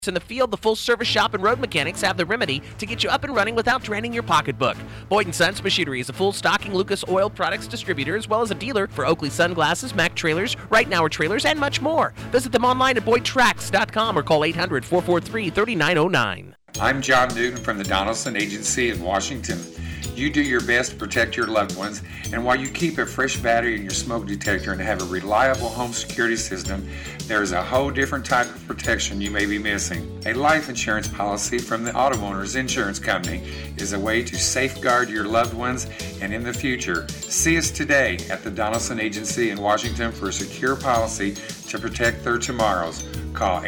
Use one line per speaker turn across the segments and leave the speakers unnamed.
In the field, the full-service shop and road mechanics have the remedy to get you up and running without draining your pocketbook. Boyd & Sons Machinery is a full-stocking Lucas Oil Products distributor as well as a dealer for Oakley Sunglasses, Mack Trailers, Right Now Trailers, and much more. Visit them online at BoydTracks.com or call 800-443-3909.
I'm John Newton from the Donaldson Agency in Washington. You do your best to protect your loved ones, and while you keep a fresh battery in your smoke detector and have a reliable home security system, there is a whole different type of protection you may be missing. A life insurance policy from the Auto Owners Insurance Company is a way to safeguard your loved ones and in the future. See us today at the Donaldson Agency in Washington for a secure policy to protect their tomorrows. Call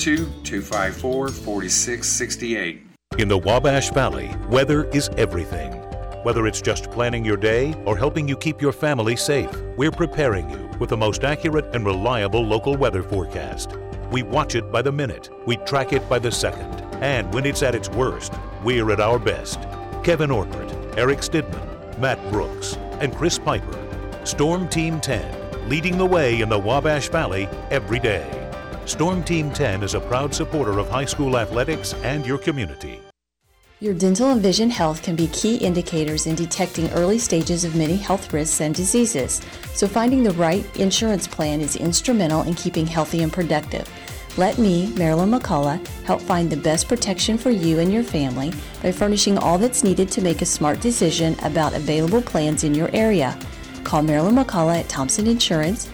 812-254-4668.
In the Wabash Valley, weather is everything. Whether it's just planning your day or helping you keep your family safe, we're preparing you with the most accurate and reliable local weather forecast. We watch it by the minute, we track it by the second, and when it's at its worst, we're at our best. Kevin Ortbert, Eric Stidman, Matt Brooks, and Chris Piper. Storm Team 10, leading the way in the Wabash Valley every day. Storm Team 10 is a proud supporter of high school athletics and your community.
Your dental and vision health can be key indicators in detecting early stages of many health risks and diseases, so finding the right insurance plan is instrumental in keeping healthy and productive. Let me, Marilyn McCullough, help find the best protection for you and your family by furnishing all that's needed to make a smart decision about available plans in your area. Call Marilyn McCullough at Thompson Insurance,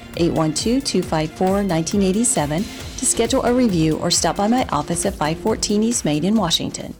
812-254-1987 to schedule a review or stop by my office at 514 East Main in Washington.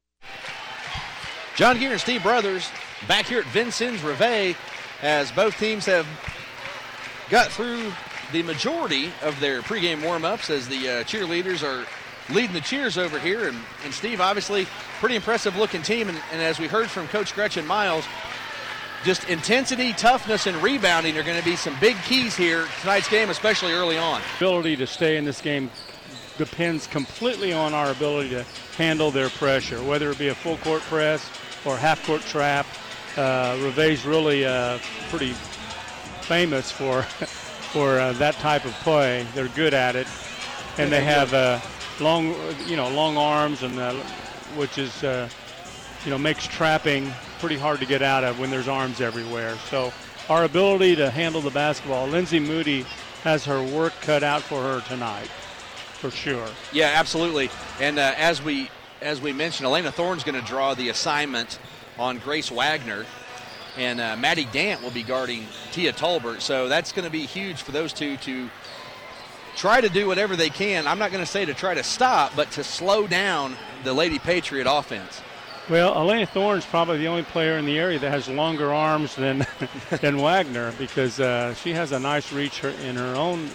John Gear and Steve Brothers back here at Vincennes Reveille as both teams have got through the majority of their pregame warm-ups as the cheerleaders are leading the cheers over here. And Steve, obviously, pretty impressive-looking team. And as we heard from Coach Gretchen Miles, just intensity, toughness, and rebounding are going to be some big keys here tonight's game, especially early on.
Ability to stay in this game depends completely on our ability to handle their pressure, whether it be a full-court press or half-court trap. Reveille's really pretty famous for that type of play. They're good at it, and they have long arms, and which is makes trapping pretty hard to get out of when there's arms everywhere. So our ability to handle the basketball, Lindsay Moody has her work cut out for her tonight, for sure.
Yeah, absolutely. And as we mentioned, Elena Thorne's going to draw the assignment on Grace Wagner, and Maddie Dant will be guarding Tia Tolbert. So that's going to be huge for those two to try to do whatever they can. I'm not going to say to try to stop, but to slow down the Lady Patriot offense.
Well, Elena Thorne's probably the only player in the area that has longer arms than Wagner, because she has a nice reach in her own,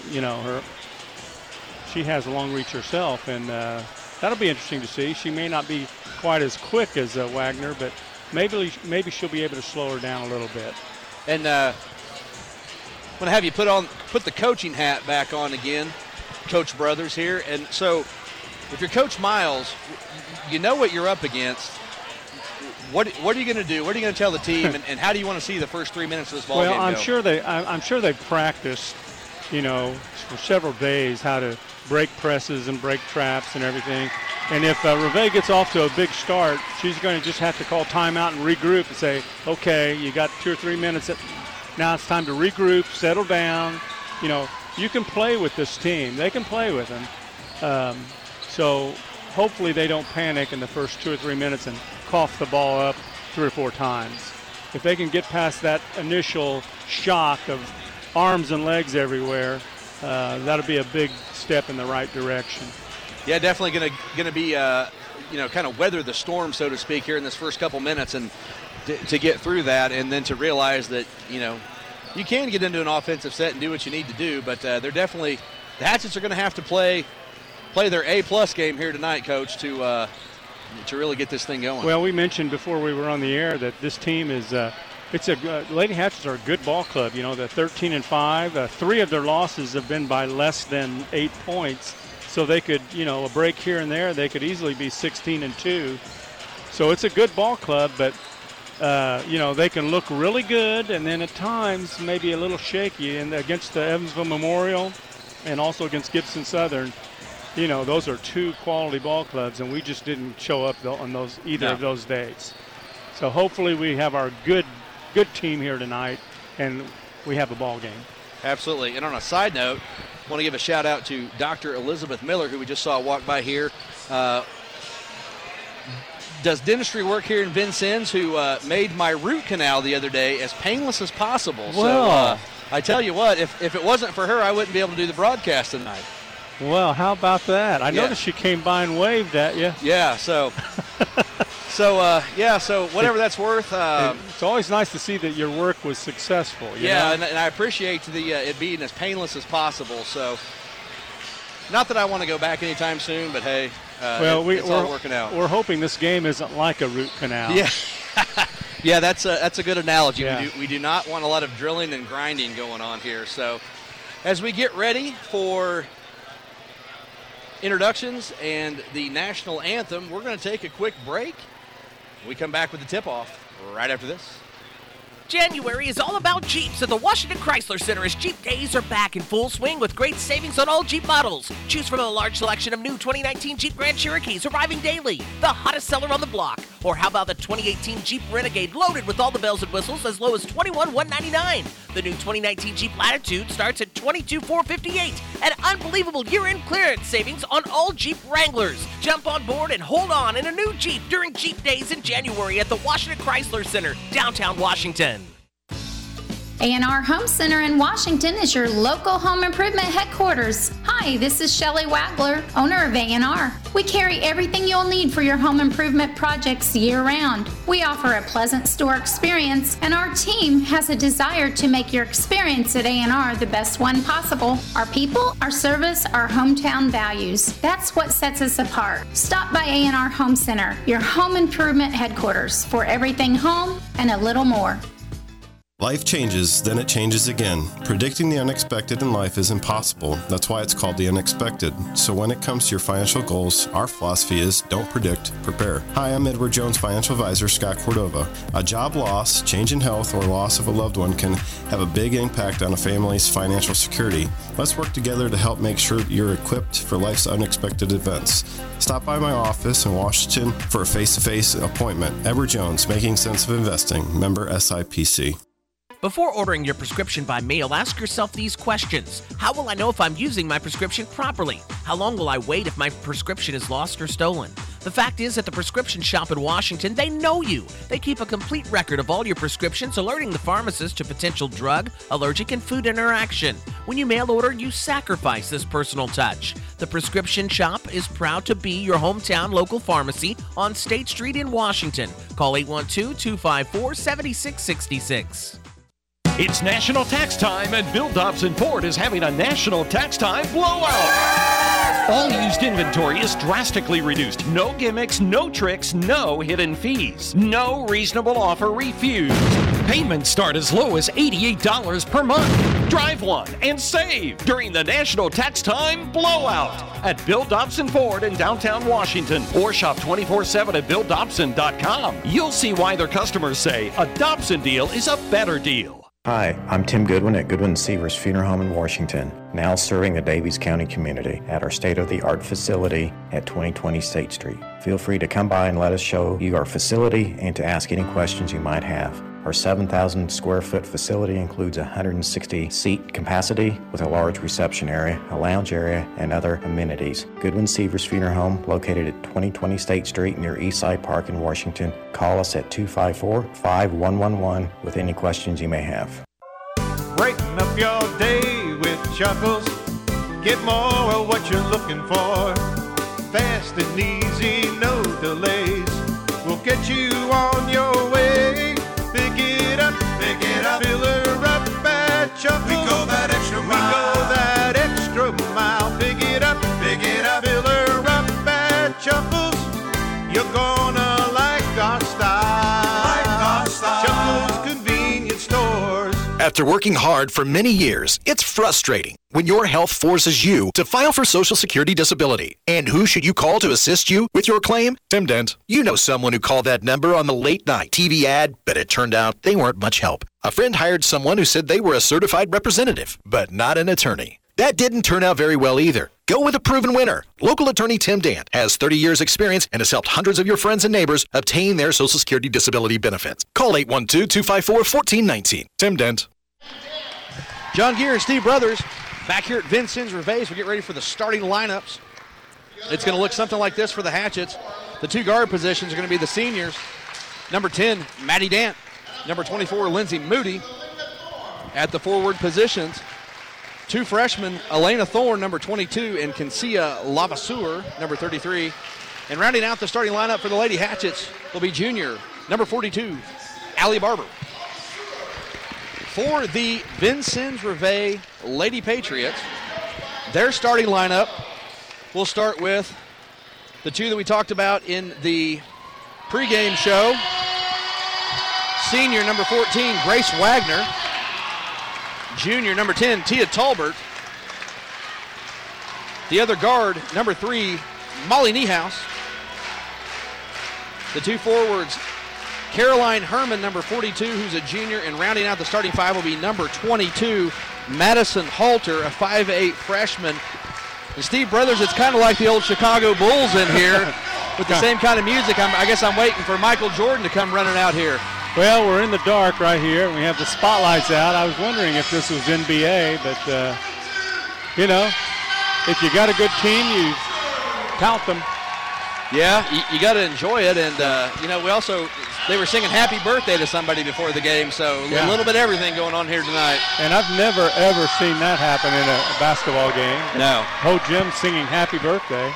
she has a long reach herself, and that'll be interesting to see. She may not be quite as quick as Wagner, but maybe she'll be able to slow her down a little bit.
And I'm going to have you put the coaching hat back on again, Coach Brothers here. And so if you're Coach Miles, you know what you're up against. What are you going to do? What are you going to tell the team, and how do you want to see the first 3 minutes of this ball game go?
Well, I'm sure they've practiced, for several days how to break presses and break traps and everything. And if Reveille gets off to a big start, she's going to just have to call timeout and regroup and say, okay, you got 2 or 3 minutes. Now it's time to regroup, settle down. You can play with this team. They can play with them. So hopefully they don't panic in the first 2 or 3 minutes and cough the ball up 3 or 4 times. If they can get past that initial shock of arms and legs everywhere, that'll be a big step in the right direction.
Yeah, definitely going to be kind of weather the storm, so to speak, here in this first couple minutes, and to get through that, and then to realize that you can get into an offensive set and do what you need to do, but they're definitely the Hatchets are going to have to play their A+ game here tonight, Coach, to really get this thing going.
Well, we mentioned before we were on the air that this team is Lady Hatchets are a good ball club. They're 13-5. 3 of their losses have been by less than 8 points. So they could, a break here and there, they could easily be 16-2. So it's a good ball club, but they can look really good, and then at times maybe a little shaky. And against the Evansville Memorial, and also against Gibson Southern, those are two quality ball clubs, and we just didn't show up on either of those days. So hopefully we have our good team here tonight, and we have a ball game.
Absolutely. And on a side note, I want to give a shout out to Dr. Elizabeth Miller, who we just saw walk by here. Does dentistry work here in Vincennes, who made my root canal the other day as painless as possible.
Well,
so I tell you what, if it wasn't for her, I wouldn't be able to do the broadcast tonight.
Well, how about that? I noticed she came by and waved at you.
Yeah, so whatever that's worth.
It's always nice to see that your work was successful. You know?
And I appreciate it being as painless as possible. So, not that I want to go back anytime soon, but hey, it's all working out.
We're hoping this game isn't like a root canal.
Yeah, yeah, that's a good analogy.
Yeah.
We do not want a lot of drilling and grinding going on here. So, as we get ready for introductions and the national anthem, we're going to take a quick break. We come back with the tip-off right after this.
January is all about Jeeps at the Washington Chrysler Center as Jeep Days are back in full swing with great savings on all Jeep models. Choose from a large selection of new 2019 Jeep Grand Cherokees arriving daily, the hottest seller on the block. Or how about the 2018 Jeep Renegade loaded with all the bells and whistles as low as $21,199. The new 2019 Jeep Latitude starts at $22,458. An unbelievable year-end clearance savings on all Jeep Wranglers. Jump on board and hold on in a new Jeep during Jeep Days in January at the Washington Chrysler Center, downtown Washington.
A&R Home Center in Washington is your local home improvement headquarters. Hi, this is Shelley Wagler, owner of A&R. We carry everything you'll need for your home improvement projects year-round. We offer a pleasant store experience, and our team has a desire to make your experience at A&R the best one possible. Our people, our service, our hometown values. That's what sets us apart. Stop by A&R Home Center, your home improvement headquarters, for everything home and a little more.
Life changes, then it changes again. Predicting the unexpected in life is impossible. That's why it's called the unexpected. So when it comes to your financial goals, our philosophy is don't predict, prepare. Hi, I'm Edward Jones Financial Advisor Scott Cordova. A job loss, change in health, or loss of a loved one can have a big impact on a family's financial security. Let's work together to help make sure you're equipped for life's unexpected events. Stop by my office in Washington for a face-to-face appointment. Edward Jones, Making Sense of Investing, member SIPC.
Before ordering your prescription by mail, ask yourself these questions. How will I know if I'm using my prescription properly? How long will I wait if my prescription is lost or stolen? The fact is, at the prescription shop in Washington, they know you. They keep a complete record of all your prescriptions, alerting the pharmacist to potential drug, allergic, and food interaction. When you mail order, you sacrifice this personal touch. The prescription shop is proud to be your hometown local pharmacy on State Street in Washington. Call 812-254-7666.
It's national tax time, and Bill Dobson Ford is having a national tax time blowout. All used inventory is drastically reduced. No gimmicks, no tricks, no hidden fees. No reasonable offer refused. Payments start as low as $88 per month. Drive one and save during the national tax time blowout at Bill Dobson Ford in downtown Washington, or shop 24/7 at BillDobson.com. You'll see why their customers say a Dobson deal is a better deal.
Hi, I'm Tim Goodwin at Goodwin Seavers Funeral Home in Washington, now serving the Davies County community at our state-of-the-art facility at 2020 State Street. Feel free to come by and let us show you our facility and to ask any questions you might have. Our 7,000 square foot facility includes 160 seat capacity with a large reception area, a lounge area, and other amenities. Goodwin Seavers Funeral Home, located at 2020 State Street near Eastside Park in Washington. Call us at 254-5111 with any questions you may have.
Breaking up your day with Chuckles. Get more of what you're looking for. Fast and easy, no delays. We'll get you on your way. Pick it up, fill her up at Chuckles. We go that extra mile. Pick it up, fill her up at Chuckles. You're gonna like our style. Chuckles Convenience Stores.
After working hard for many years, it's frustrating when your health forces you to file for Social Security disability. And who should you call to assist you with your claim? Tim Dent. You know someone who called that number on the late night TV ad, but it turned out they weren't much help. A friend hired someone who said they were a certified representative, but not an attorney. That didn't turn out very well either. Go with a proven winner. Local attorney Tim Dant has 30 years experience and has helped hundreds of your friends and neighbors obtain their Social Security disability benefits. Call 812-254-1419. Tim Dant.
John Gear and Steve Brothers back here at Vincennes Reveille. We get ready for the starting lineups. It's going to look something like this for the Hatchets. The two guard positions are going to be the seniors. Number 10, Maddie Dant. Number 24, Lindsay Moody. At the forward positions, two freshmen, Elena Thorne, number 22, and Kinsia Lavaseur, number 33. And rounding out the starting lineup for the Lady Hatchets will be junior, number 42, Allie Barber. For the Vincennes Reveille Lady Patriots, their starting lineup will start with the two that we talked about in the pregame show. Senior, number 14, Grace Wagner. Junior, number 10, Tia Talbert. The other guard, number 3, Molly Niehaus. The two forwards, Caroline Herman, number 42, who's a junior, and rounding out the starting five will be number 22, Madison Halter, a 5'8 freshman. And Steve Brothers, it's kind of like the old Chicago Bulls in here with the same kind of music. I guess I'm waiting for Michael Jordan to come running out here.
Well, we're in the dark right here. We have the spotlights out. I was wondering if this was NBA, but, you know, if you got a good team, you count them.
Yeah, you got to enjoy it. And, you know, they were singing happy birthday to somebody before the game, so a little bit of everything going on here tonight.
And I've never, ever seen that happen in a basketball game.
No.
Whole gym singing happy birthday.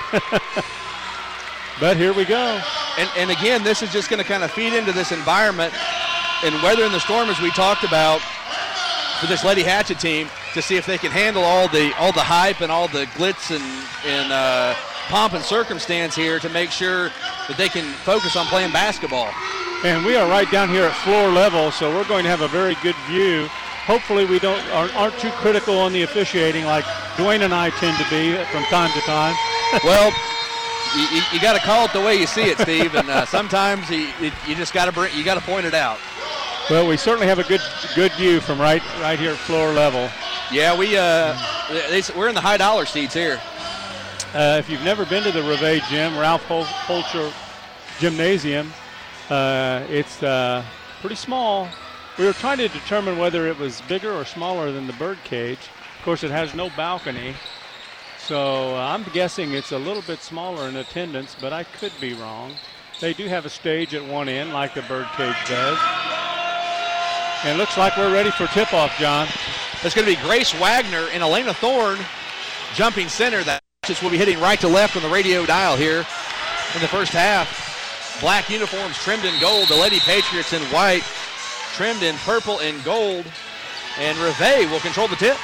But here we go.
And again, this is just going to kind of feed into this environment and weathering the storm, as we talked about, for this Lady Hatchet team, to see if they can handle all the hype and all the glitz and pomp and circumstance here to make sure that they can focus on playing basketball.
And we are right down here at floor level, so we're going to have a very good view. Hopefully we aren't too critical on the officiating like Dwayne and I tend to be from time to time.
Well, you got to call it the way you see it, Steve, and sometimes you just got to point it out.
Well, we certainly have a good view from right here at floor level.
Yeah, we're in the high dollar seats here.
If you've never been to the Reveille Gym, Ralph Holcher Gymnasium, it's pretty small. We were trying to determine whether it was bigger or smaller than the Birdcage. Of course, it has no balcony. So I'm guessing it's a little bit smaller in attendance, but I could be wrong. They do have a stage at one end like the Birdcage does. And it looks like we're ready for tip-off, John.
That's going to be Grace Wagner and Elena Thorne jumping center. That just will be hitting right to left on the radio dial here in the first half. Black uniforms trimmed in gold. The Lady Patriots in white, trimmed in purple and gold. And Reveille will control the tip.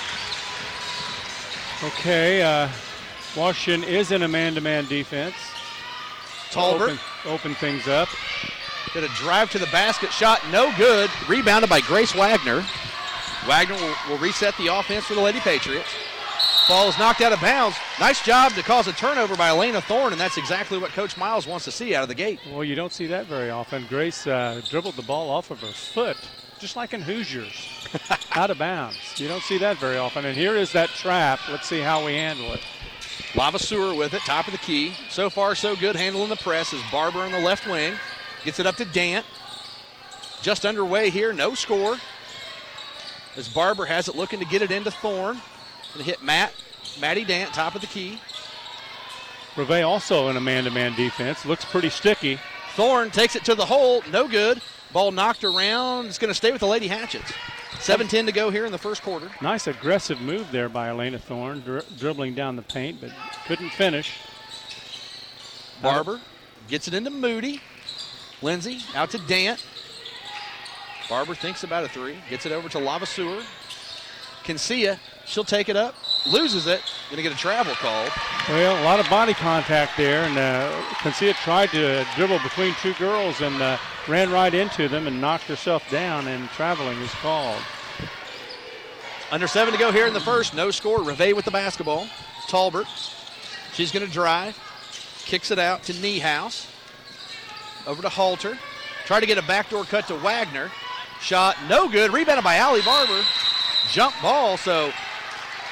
Okay, Washington is in a man-to-man defense.
Talbert.
Open things up.
Did a drive to the basket, shot no good. Rebounded by Grace Wagner. Wagner will reset the offense for the Lady Patriots. Ball is knocked out of bounds. Nice job to cause a turnover by Elena Thorne, and that's exactly what Coach Miles wants to see out of the gate.
Well, you don't see that very often. Grace dribbled the ball off of her foot, just like in Hoosiers, out of bounds. You don't see that very often. And here is that trap. Let's see how we handle it.
Lavaseur with it, top of the key. So far, so good handling the press as Barber in the left wing. Gets it up to Dant. Just underway here, no score. As Barber has it looking to get it into Thorne. Going to hit Maddie Dant, top of the key.
Reveille also in a man-to-man defense. Looks pretty sticky.
Thorne takes it to the hole, no good. Ball knocked around. It's going to stay with the Lady Hatchets. 7:10 to go here in the first quarter.
Nice aggressive move there by Elena Thorne, dribbling down the paint, but couldn't finish.
Barber gets it into Moody. Lindsay out to Dant. Barber thinks about a three. Gets it over to Lavaseur. Kinsia, she'll take it up. Loses it. Going to get a travel call.
Well, a lot of body contact there, and Kinsia tried to dribble between two girls and ran right into them and knocked herself down, and traveling is called.
Under 7 to go here in the first. No score. Reveille with the basketball. Talbert. She's going to drive. Kicks it out to Niehaus. Over to Halter. Try to get a backdoor cut to Wagner. Shot no good. Rebounded by Allie Barber. Jump ball. So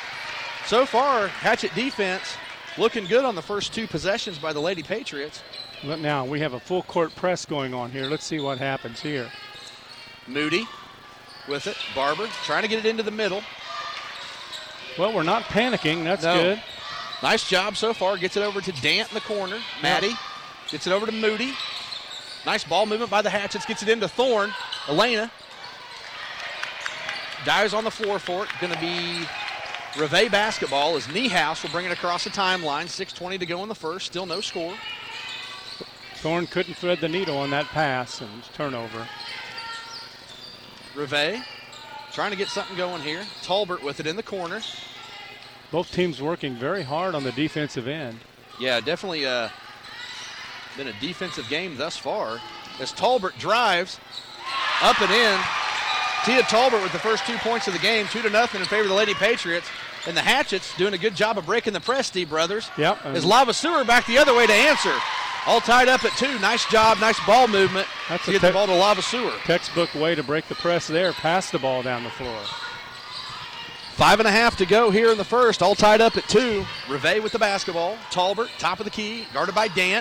so far, Hatchet defense looking good on the first 2 possessions by the Lady Patriots.
But now we have a full court press going on here. Let's see what happens here.
Moody with it. Barber trying to get it into the middle.
Well, we're not panicking. That's good.
Nice job so far. Gets it over to Dant in the corner. Maddie gets it over to Moody. Nice ball movement by the Hatchets. Gets it into Thorne. Elena dives on the floor for it. Going to be Reveille basketball as Niehaus will bring it across the timeline. 6:20 to go in the first. Still no score.
Thorne couldn't thread the needle on that pass and turnover.
Reveille trying to get something going here. Tolbert with it in the corner.
Both teams working very hard on the defensive end.
Yeah, definitely been a defensive game thus far. As Tolbert drives up and in. Tia Tolbert with the first 2 points of the game, 2-0 in favor of the Lady Patriots. And the Hatchets doing a good job of breaking the press, Steve Brothers.
Yep.
As Lavaseur back the other way to answer. All tied up at 2. Nice job, nice ball movement.
That's
to get the ball to Lavaseur.
Textbook way to break the press there. Pass the ball down the floor.
5.5 to go here in the first. All tied up at 2. Reveille with the basketball. Tolbert, top of the key, guarded by Dant.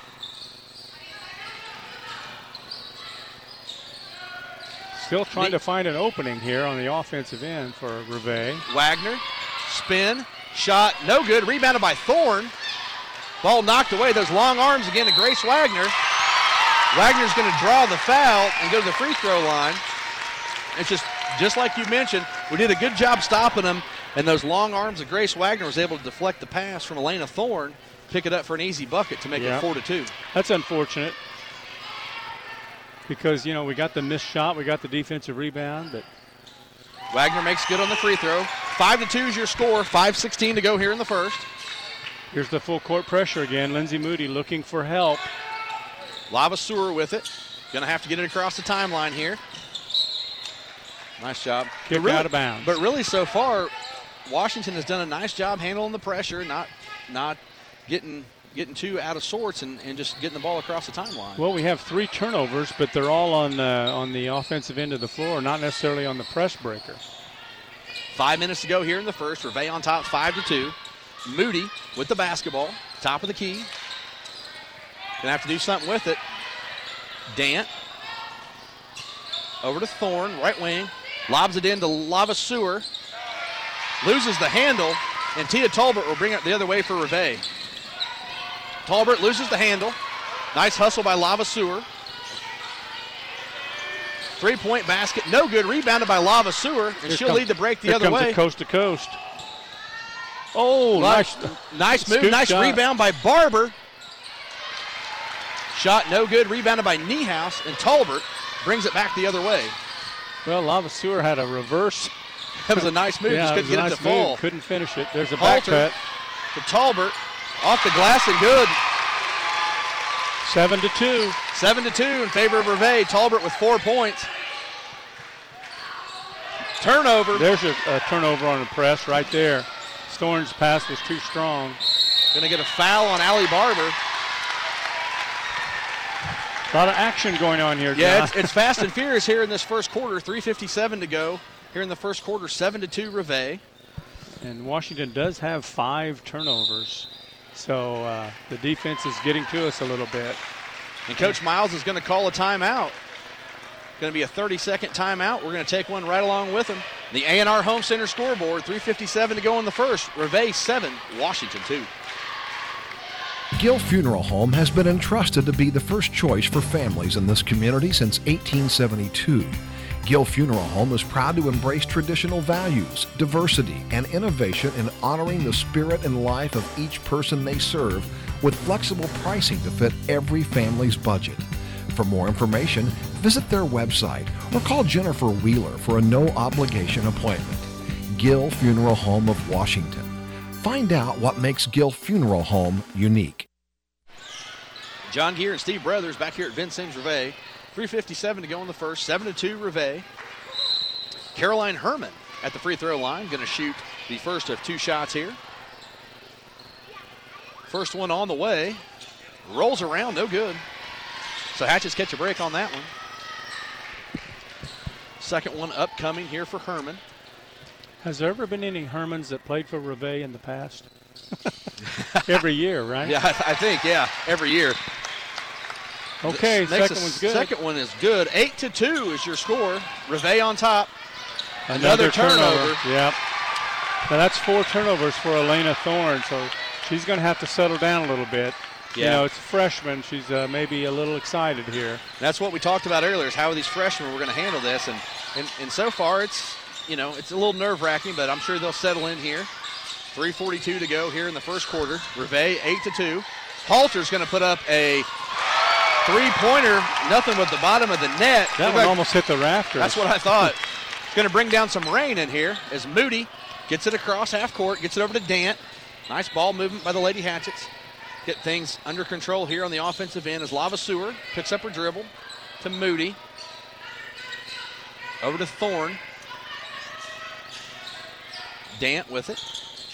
Still trying to find an opening here on the offensive end for Reveille.
Wagner, spin, shot, no good. Rebounded by Thorne. Ball knocked away. Those long arms again to Grace Wagner. Wagner's going to draw the foul and go to the free throw line. It's just like you mentioned, we did a good job stopping them, and those long arms of Grace Wagner was able to deflect the pass from Elena Thorne, pick it up for an easy bucket to make it 4-2.
That's unfortunate because, you know, we got the missed shot, we got the defensive rebound, but
Wagner makes good on the free throw. 5-2 is your score. 5:16 to go here in the first.
Here's the full court pressure again. Lindsey Moody looking for help.
Lavaseur with it. Going to have to get it across the timeline here. Nice job.
Kick out of bounds.
But really, so far, Washington has done a nice job handling the pressure, not getting too out of sorts and just getting the ball across the timeline.
Well, we have 3 turnovers, but they're all on the offensive end of the floor, not necessarily on the press breaker.
5 minutes to go here in the first. Reveille on top, 5-2. Moody with the basketball, top of the key. Gonna have to do something with it. Dant over to Thorne, right wing. Lobs it into Lavaseur. Loses the handle, and Tia Tolbert will bring it the other way for Reveille. Tolbert loses the handle. Nice hustle by Lavaseur. 3-point basket, no good. Rebounded by Lavaseur, and she'll lead the break the other way.
Here comes the coast to coast. Oh,
nice move, nice
shot.
Rebound by Barber. Shot no good, rebounded by Niehaus, and Tolbert brings it back the other way.
Well, Lavaseur had a reverse.
That was a nice move, just couldn't get it to fall.
Couldn't finish it. There's a back cut.
To Tolbert, off the glass and good.
7-2.
7-2 in favor of Reveille. Tolbert with 4 points. Turnover.
There's a turnover on the press right there. Thorne's pass was too strong.
Going to get a foul on Allie Barber.
A lot of action going on here, John.
Yeah, it's fast and furious here in this first quarter. 3:57 to go here in the first quarter. 7-2 Reveille.
And Washington does have 5 turnovers. So the defense is getting to us a little bit.
And Coach Miles is going to call a timeout. Going to be a 30-second timeout. We're going to take one right along with him. The A&R Home Center scoreboard, 3:57 to go in the first. Reveille 7, Washington 2.
Gill Funeral Home has been entrusted to be the first choice for families in this community since 1872. Gill Funeral Home is proud to embrace traditional values, diversity, and innovation in honoring the spirit and life of each person they serve with flexible pricing to fit every family's budget. For more information, visit their website or call Jennifer Wheeler for a no-obligation appointment. Gill Funeral Home of Washington. Find out what makes Gill Funeral Home unique.
John Gear and Steve Brothers back here at Vincennes Reveille. 3:57 to go in the first. 7-2 Reveille. Caroline Herman at the free throw line, going to shoot the first of 2 shots here. First one on the way. Rolls around, no good. So Hatchets catch a break on that one. Second one upcoming here for Herman.
Has there ever been any Hermans that played for Reveille in the past? Every year, right?
Yeah, I think, every year.
Okay, second one's good.
Second one is good. 8-2 is your score. Reveille on top.
Another turnover. Yep. Now that's 4 turnovers for Elena Thorne, so she's going to have to settle down a little bit.
Yeah.
You know, it's a freshman. She's maybe a little excited here.
That's what we talked about earlier, is how these freshmen were going to handle this. And so far it's, it's a little nerve-wracking, but I'm sure they'll settle in here. 3:42 to go here in the first quarter. Reveille 8-2. Halter's going to put up a three-pointer, nothing but the bottom of the net.
That one almost hit the rafters.
That's what I thought. It's going to bring down some rain in here as Moody gets it across half court, gets it over to Dant. Nice ball movement by the Lady Hatchets. Get things under control here on the offensive end as Lavaseur picks up her dribble to Moody. Over to Thorne. Dant with it.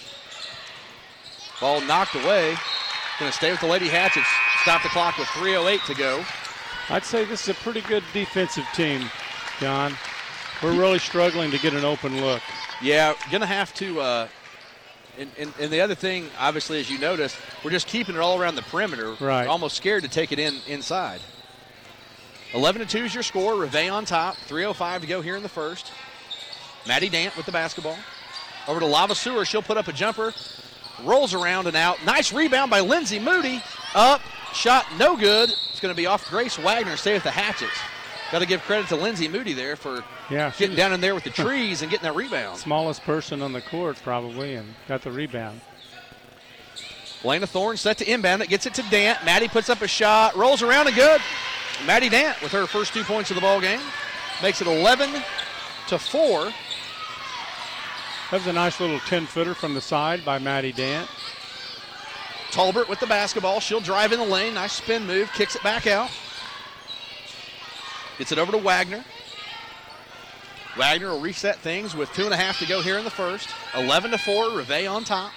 Ball knocked away. Going to stay with the Lady Hatchets. Stop the clock with 3:08 to go.
I'd say this is a pretty good defensive team, John. We're really struggling to get an open look.
Yeah, going to have to and the other thing, obviously, as you noticed, we're just keeping it all around the perimeter.
Right.
We're almost scared to take it inside. 11-2 is your score. Reveille on top. 3:05 to go here in the first. Maddie Dant with the basketball. Over to Lavaseur. She'll put up a jumper. Rolls around and out. Nice rebound by Lindsay Moody. Up. Shot no good. It's going to be off Grace Wagner. Stay with the Hatchets. Got to give credit to Lindsay Moody there for getting down in there with the trees and getting that rebound.
Smallest person on the court probably, and got the rebound.
Elena Thorne set to inbound it. Gets it to Dant. Maddie puts up a shot. Rolls around and good. Maddie Dant with her first 2 points of the ball game. Makes it 11-4.
That was a nice little 10-footer from the side by Maddie Dant.
Tolbert with the basketball. She'll drive in the lane. Nice spin move. Kicks it back out. Gets it over to Wagner. Wagner will reset things with 2.5 to go here in the first. 11-4. Reveille on top.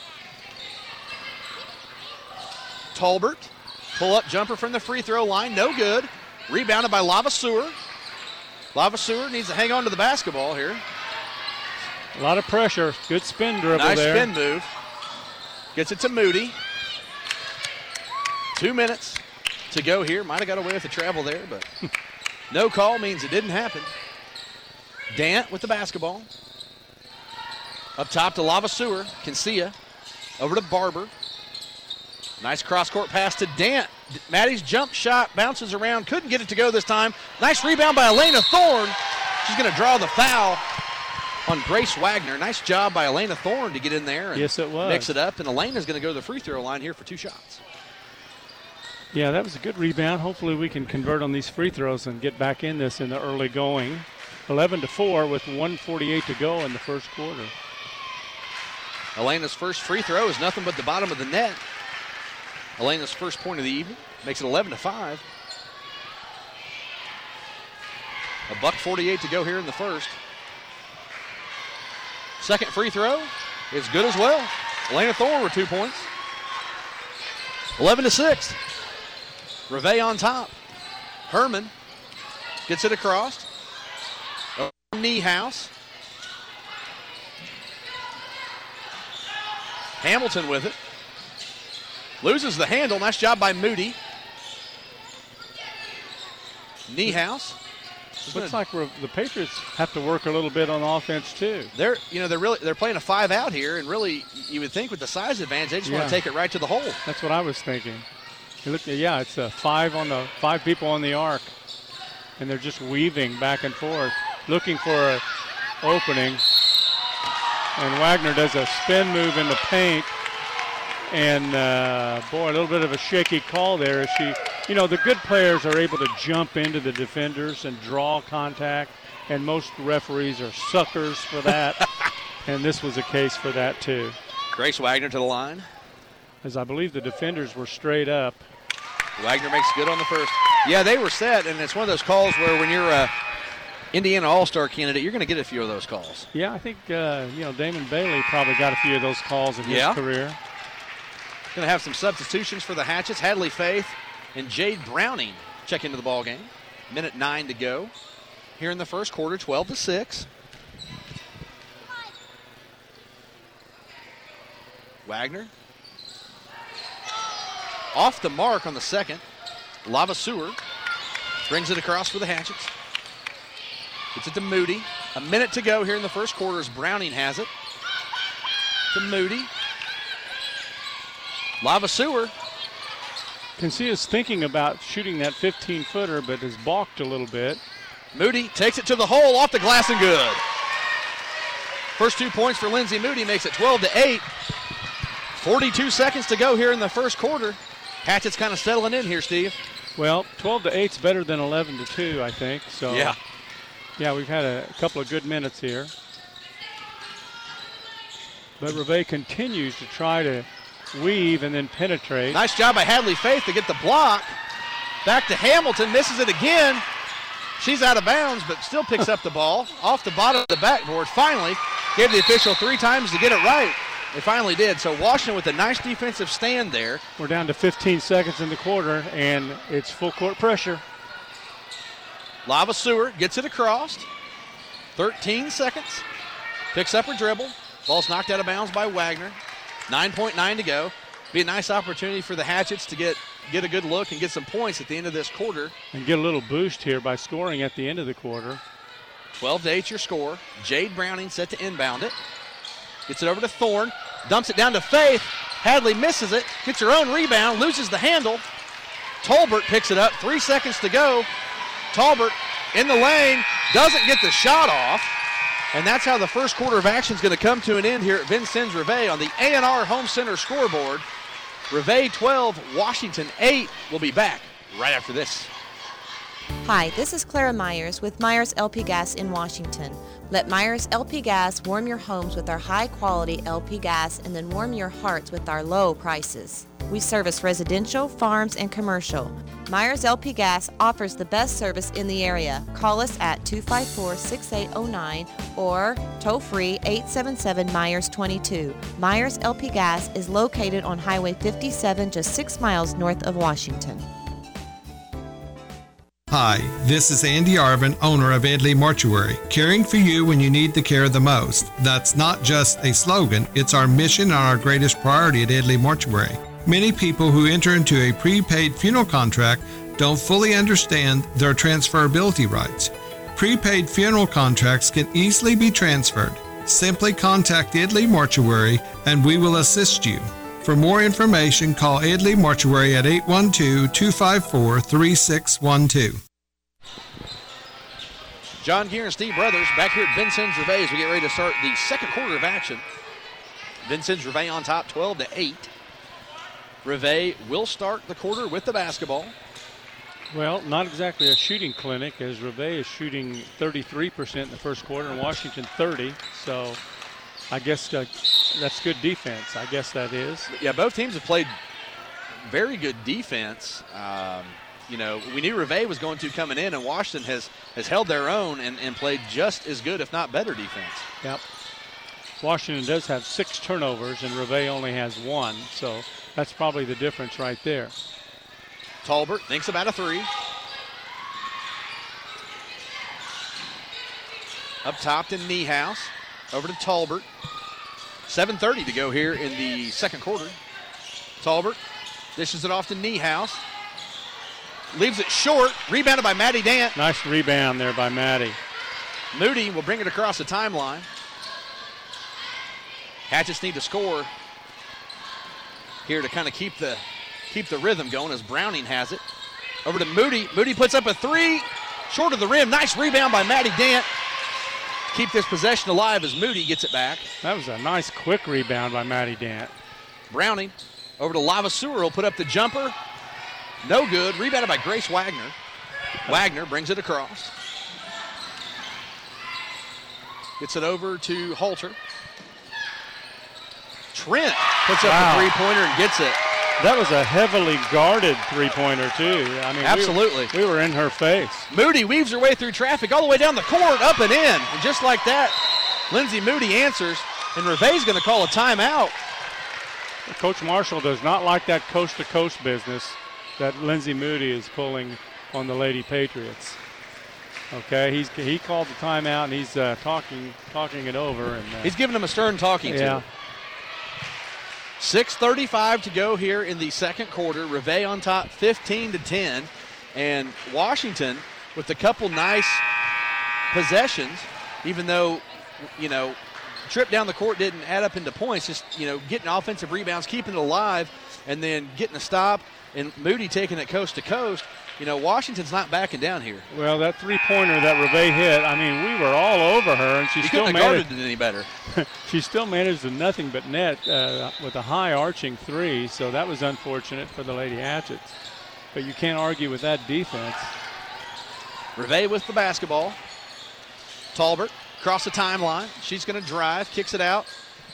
Tolbert. Pull-up jumper from the free throw line. No good. Rebounded by Lavaseur. Lavaseur needs to hang on to the basketball here.
A lot of pressure. Good spin dribble there.
Nice spin move. Gets it to Moody. 2 minutes to go here. Might have got away with the travel there, but no call means it didn't happen. Dant with the basketball. Up top to Lavaseur. Kinsia. Over to Barber. Nice cross-court pass to Dant. Maddie's jump shot bounces around. Couldn't get it to go this time. Nice rebound by Elena Thorne. She's going to draw the foul on Grace Wagner. Nice job by Elena Thorne to get in there and
yes, it was.
Mix it up. And Elena's going to go to the free throw line here for 2 shots.
Yeah, that was a good rebound. Hopefully we can convert on these free throws and get back in this in the early going. 11-4 with 1:48 to go in the first quarter.
Elena's first free throw is nothing but the bottom of the net. Elena's first point of the evening makes it 11-5. $1:48 to go here in the first. Second free throw is good as well. Elena Thorne with 2 points. 11-6. Reveille on top. Herman gets it across. Niehaus. Hamilton with it. Loses the handle. Nice job by Moody. Niehaus.
Looks like the Patriots have to work a little bit on offense too.
They're playing a 5 out here, and really you would think with the size advantage they just want to take it right to the hole.
That's what I was thinking. It's a 5 people on the arc, and they're just weaving back and forth, looking for an opening. And Wagner does a spin move in the paint, and a little bit of a shaky call there. As the good players are able to jump into the defenders and draw contact, and most referees are suckers for that. And this was a case for that too.
Grace Wagner to the line.
As I believe the defenders were straight up.
Wagner makes good on the first. Yeah, they were set, and it's one of those calls where when you're a Indiana All-Star candidate, you're going to get a few of those calls.
Yeah, I think, Damon Bailey probably got a few of those calls in his career.
Going to have some substitutions for the Hatchets. Hadley Faith and Jade Browning check into the ball game. 1:09 to go here in the first quarter, 12-6. Wagner. Off the mark on the second. Lavaseur brings it across for the Hatchets. Gets it to Moody. A minute to go here in the first quarter as Browning has it. To Moody. Lavaseur.
Kensia is thinking about shooting that 15-footer, but has balked a little bit.
Moody takes it to the hole, off the glass and good. First 2 points for Lindsey Moody makes it 12-8. 42 seconds to go here in the first quarter. Hatchet's kind of settling in here, Steve.
Well, 12-8 is better than 11-2, I think. So yeah, we've had a couple of good minutes here. But Reveille continues to try to weave and then penetrate.
Nice job by Hadley Faith to get the block. Back to Hamilton, misses it again. She's out of bounds, but still picks up the ball off the bottom of the backboard. Finally, gave the official 3 times to get it right. They finally did. So Washington with a nice defensive stand there.
We're down to 15 seconds in the quarter, and it's full court pressure.
Lavaseur gets it across. 13 seconds. Picks up her dribble. Ball's knocked out of bounds by Wagner. 9.9 to go. Be a nice opportunity for the Hatchets to get a good look and get some points at the end of this quarter.
And get a little boost here by scoring at the end of the quarter.
12-8 your score. Jade Browning set to inbound it. Gets it over to Thorne. Dumps it down to Faith. Hadley misses it. Gets her own rebound. Loses the handle. Tolbert picks it up. 3 seconds to go. Tolbert in the lane. Doesn't get the shot off. And that's how the first quarter of action is going to come to an end here at Vincennes Reveille on the A&R Home Center scoreboard. Reveille 12, Washington 8. We'll be back right after this.
Hi, this is Clara Myers with Myers LP Gas in Washington. Let Myers LP Gas warm your homes with our high-quality LP gas and then warm your hearts with our low prices. We service residential, farms, and commercial. Myers LP Gas offers the best service in the area. Call us at 254-6809 or toll-free 877-MYERS-22. Myers LP Gas is located on Highway 57, just 6 miles north of Washington.
Hi, this is Andy Arvin, owner of Edley Mortuary, caring for you when you need the care the most. That's not just a slogan, it's our mission and our greatest priority at Edley Mortuary. Many people who enter into a prepaid funeral contract don't fully understand their transferability rights. Prepaid funeral contracts can easily be transferred. Simply contact Edley Mortuary and we will assist you. For more information, call Edley Mortuary at 812-254-3612.
John Gear and Steve Brothers back here at Vincennes Reveille as we get ready to start the second quarter of action. Vincennes Reveille on top 12-8. Reveille will start the quarter with the basketball.
Well, not exactly a shooting clinic, as Reveille is shooting 33% in the first quarter and Washington 30. So I guess that's good defense. I guess that is.
Yeah, both teams have played very good defense. We knew Reveille was going to coming in, and Washington has held their own and played just as good, if not better, defense.
Yep. Washington does have 6 turnovers, and Reveille only has 1. So that's probably the difference right there.
Tolbert thinks about a 3. Up top to Niehaus. Over to Tolbert. 7:30 to go here in the second quarter. Tolbert dishes it off to Niehaus. Leaves it short. Rebounded by Maddie Dant.
Nice rebound there by Maddie.
Moody will bring it across the timeline. Hatchets need to score here to kind of keep the rhythm going as Browning has it. Over to Moody. Moody puts up a 3. Short of the rim. Nice rebound by Maddie Dant. Keep this possession alive as Moody gets it back.
That was a nice quick rebound by Maddie Dant.
Browning over to Lavaseur will put up the jumper. No good. Rebounded by Grace Wagner. Wagner brings it across. Gets it over to Halter. Trent puts up the three-pointer and gets it.
That was a heavily guarded three-pointer, too. I mean,
absolutely.
We were in her face.
Moody weaves her way through traffic all the way down the court, up and in. And just like that, Lindsey Moody answers, and Reveille's going to call a timeout.
Coach Marshall does not like that coast-to-coast business that Lindsey Moody is pulling on the Lady Patriots. Okay, he called the timeout, and he's talking it over. And
he's giving them a stern talking to. 6:35 to go here in the second quarter. Reveille on top 15-10. And Washington with a couple nice possessions, even though, trip down the court didn't add up into points, just, getting offensive rebounds, keeping it alive, and then getting a stop, and Moody taking it coast to coast. Washington's not backing down here.
Well, that three-pointer that Reveille hit, we were all over her, and she still
couldn't have guarded it any better.
She still managed to nothing but net with a high arching three, so that was unfortunate for the Lady Hatchets. But you can't argue with that defense.
Reveille with the basketball. Talbert across the timeline. She's going to drive, kicks it out.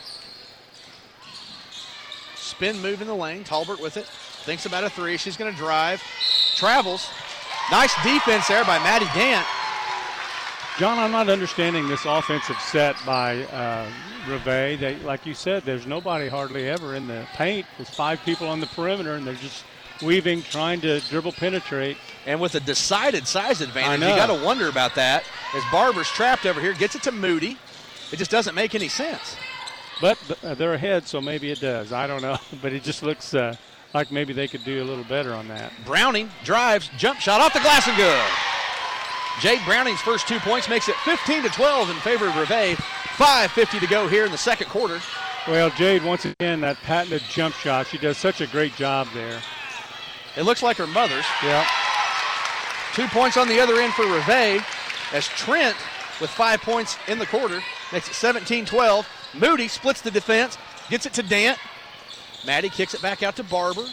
Spin move in the lane. Talbert with it. Thinks about a three. She's going to drive. Travels. Nice defense there by Maddie Dant.
John, I'm not understanding this offensive set by Reveille. Like you said, there's nobody hardly ever in the paint. There's 5 people on the perimeter, and they're just weaving, trying to dribble penetrate.
And with a decided size advantage, you got to wonder about that. As Barber's trapped over here, gets it to Moody. It just doesn't make any sense.
But they're ahead, so maybe it does. I don't know. But it just looks like maybe they could do a little better on that.
Browning drives, jump shot off the glass and good. Jade Browning's first 2 points makes it 15-12 in favor of Reveille. 5:50 to go here in the second quarter.
Well, Jade, once again, that patented jump shot, she does such a great job there.
It looks like her mother's.
Yeah.
2 points on the other end for Reveille as Trent with 5 points in the quarter makes it 17-12. Moody splits the defense, gets it to Dant. Maddie kicks it back out to Barber.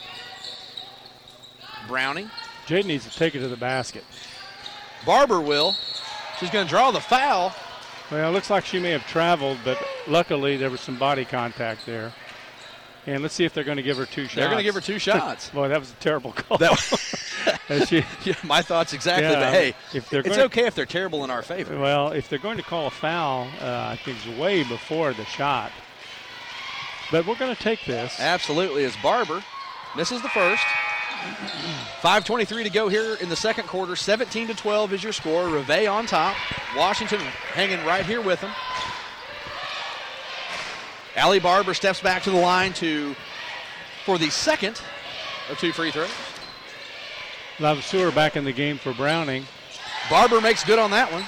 Browning.
Jade needs to take it to the basket.
Barber will. She's going to draw the foul.
Well, it looks like she may have traveled, but luckily there was some body contact there. And let's see if they're going to give her 2 shots.
They're going to give her 2 shots.
Boy, that was a terrible call.
My thoughts exactly.
Yeah,
but hey,
it's
okay if they're terrible in our favor.
Well, if they're going to call a foul, I think it's way before the shot. But we're going to take this.
Absolutely, as Barber misses the first. 5:23 to go here in the second quarter. 17-12 is your score. Reveille on top. Washington hanging right here with them. Allie Barber steps back to the line for the second of 2 free throws.
Lavaseur back in the game for Browning.
Barber makes good on that one.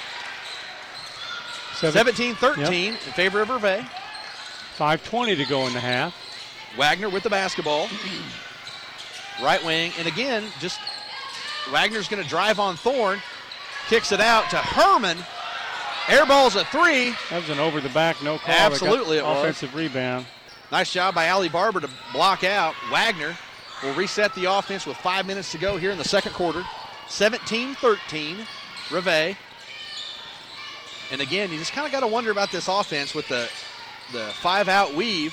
17-13
in favor of Reveille.
5:20 to go in the half.
Wagner with the basketball. Right wing, and again, just Wagner's going to drive on Thorne. Kicks it out to Herman. Airballs a 3.
That was an over-the-back, no call.
Absolutely it was.
Offensive rebound.
Nice job by Allie Barber to block out. Wagner will reset the offense with 5 minutes to go here in the second quarter. 17-13, Reveille. And again, you just kind of got to wonder about this offense with the 5-out weave.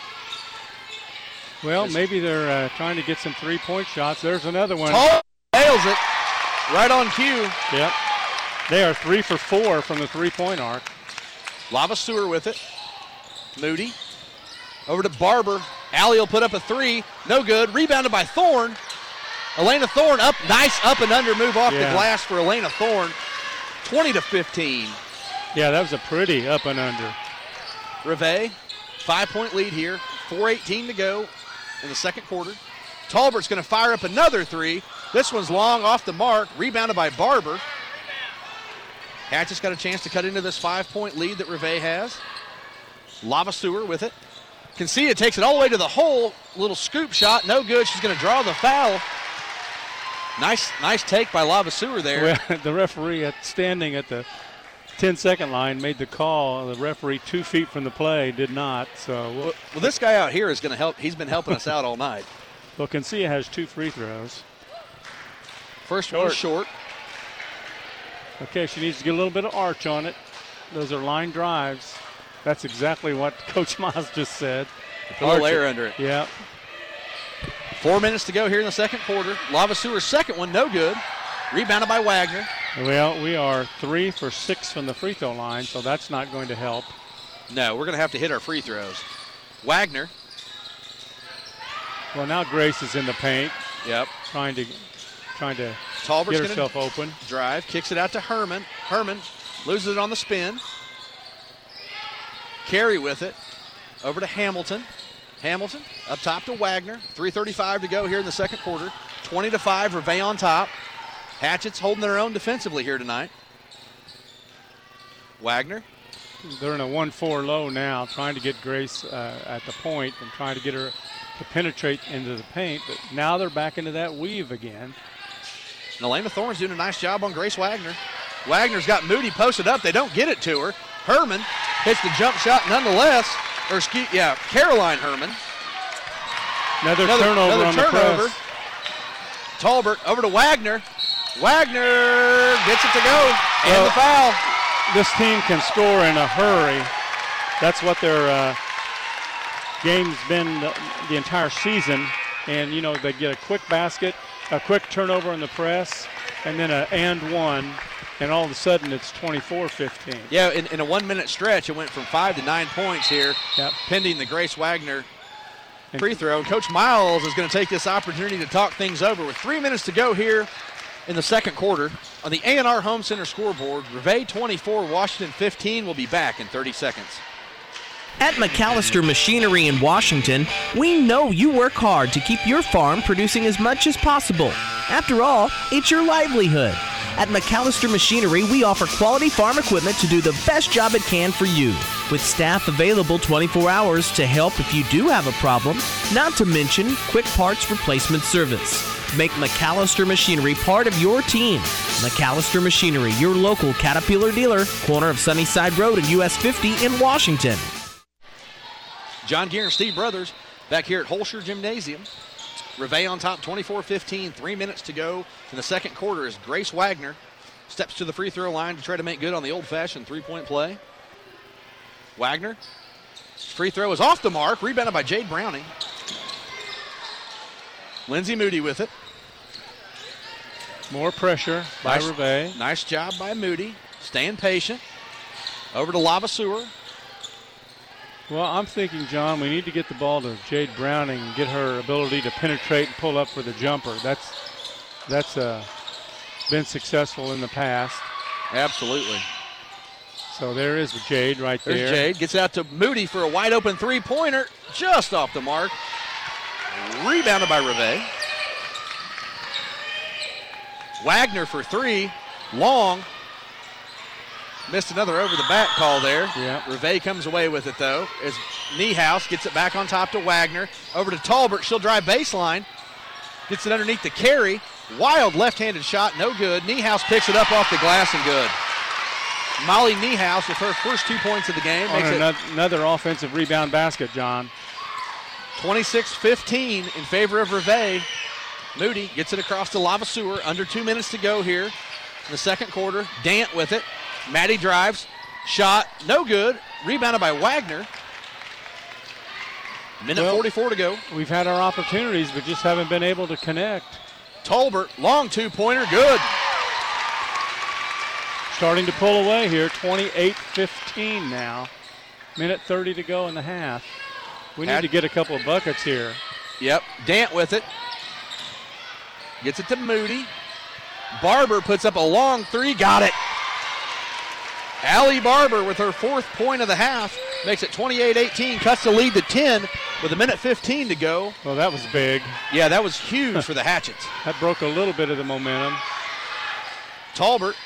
Well, maybe they're trying to get some three-point shots. There's another one.
Tall nails it right on cue.
Yep. They are 3 for 4 from the three-point arc.
Lavaseur with it. Moody. Over to Barber. Allie will put up a 3. No good. Rebounded by Thorne. Elena Thorne up. Nice up and under move off the glass for Elena Thorne. 20-15.
Yeah, that was a pretty up and under.
Reveille, 5-point lead here. 4:18 to go in the second quarter. Talbert's going to fire up another 3. This one's long off the mark. Rebounded by Barber. Hatchett's got a chance to cut into this 5-point lead that Reveille has. Lavaseur with it. Cancia takes it all the way to the hole. Little scoop shot, no good. She's going to draw the foul. Nice take by Lavaseur there.
Well, the referee standing at the 10-second line made the call. The referee 2 feet from the play did not. So
well, this guy out here is going to help. He's been helping us out all night.
Well, Cancia has 2 free throws.
First one short.
Okay, she needs to get a little bit of arch on it. Those are line drives. That's exactly what Coach Miles just said.
Put a little air under it.
Yeah.
4 minutes to go here in the second quarter. Lavaseur's second one, no good. Rebounded by Wagner.
Well, we are 3 for 6 from the free throw line, so that's not going to help.
No, we're going to have to hit our free throws. Wagner.
Well, now Grace is in the paint.
Yep.
Trying to
Talbert's
get herself open.
Drive, kicks it out to Herman. Herman loses it on the spin. Carey with it. Over to Hamilton. Hamilton up top to Wagner. 3:35 to go here in the second quarter. 20-5, Reveille on top. Hatchets holding their own defensively here tonight. Wagner.
They're in a 1-4 low now, trying to get Grace at the point and trying to get her to penetrate into the paint. But now they're back into that weave again.
And Elena Thorne's doing a nice job on Grace Wagner. Wagner's got Moody posted up. They don't get it to her. Herman hits the jump shot nonetheless. Caroline Herman.
Another turnover on the press.
Tolbert over to Wagner. Wagner gets it to go. And the foul.
This team can score in a hurry. That's what their game's been the entire season. And, they get a quick basket, a quick turnover in the press, and then an and one, and all of a sudden it's 24-15.
Yeah, in a 1 minute stretch, it went from 5 to 9 points here, pending the Grace Wagner free throw. Coach Miles is going to take this opportunity to talk things over with 3 minutes to go here in the second quarter. On the A&R Home Center scoreboard, Reveille 24, Washington 15. Will be back in 30 seconds.
At McAllister Machinery in Washington, we know you work hard to keep your farm producing as much as possible. After all, it's your livelihood. At McAllister Machinery, we offer quality farm equipment to do the best job it can for you, with staff available 24 hours to help if you do have a problem, not to mention quick parts replacement service. Make McAllister Machinery part of your team. McAllister Machinery, your local Caterpillar dealer, corner of Sunnyside Road and US 50 in Washington.
John Gear and Steve Brothers back here at Holscher Gymnasium. Reveille on top, 24-15, 3 minutes to go in the second quarter as Grace Wagner steps to the free throw line to try to make good on the old-fashioned three-point play. Wagner, free throw is off the mark, rebounded by Jade Browning. Lindsay Moody with it.
More pressure by Reveille.
Nice job by Moody, staying patient. Over to Lavaseur.
Well, I'm thinking, John, we need to get the ball to Jade Browning and get her ability to penetrate and pull up for the jumper. That's been successful in the past.
Absolutely.
So there is Jade right there.
There's Jade. Gets out to Moody for a wide-open three-pointer. Just off the mark. Rebounded by Reveille. Wagner for three. Long. Missed another over-the-back call there.
Yeah.
Reveille comes away with it, though, as Niehaus gets it back on top to Wagner. Over to Tolbert. She'll drive baseline. Gets it underneath the carry. Wild left-handed shot, no good. Niehaus picks it up off the glass and good. Molly Niehaus with her first 2 points of the game.
Makes another offensive rebound basket, John.
26-15 in favor of Reveille. Moody gets it across to Lavaseur. Under 2 minutes to go here in the second quarter. Dant with it. Maddie drives. Shot, no good. Rebounded by Wagner. Minute 44 to go.
We've had our opportunities, but just haven't been able to connect.
Tolbert, long two-pointer, good.
Starting to pull away here, 28-15 now. Minute 30 to go in the half. We need to get a couple of buckets here.
Yep, Dant with it. Gets it to Moody. Barber puts up a long three, got it. Allie Barber with her fourth point of the half makes it 28-18, cuts the lead to 10 with a minute 15 to go.
Well, that was big.
Yeah, that was huge for the Hatchets.
That broke a little bit of the momentum.
Tolbert.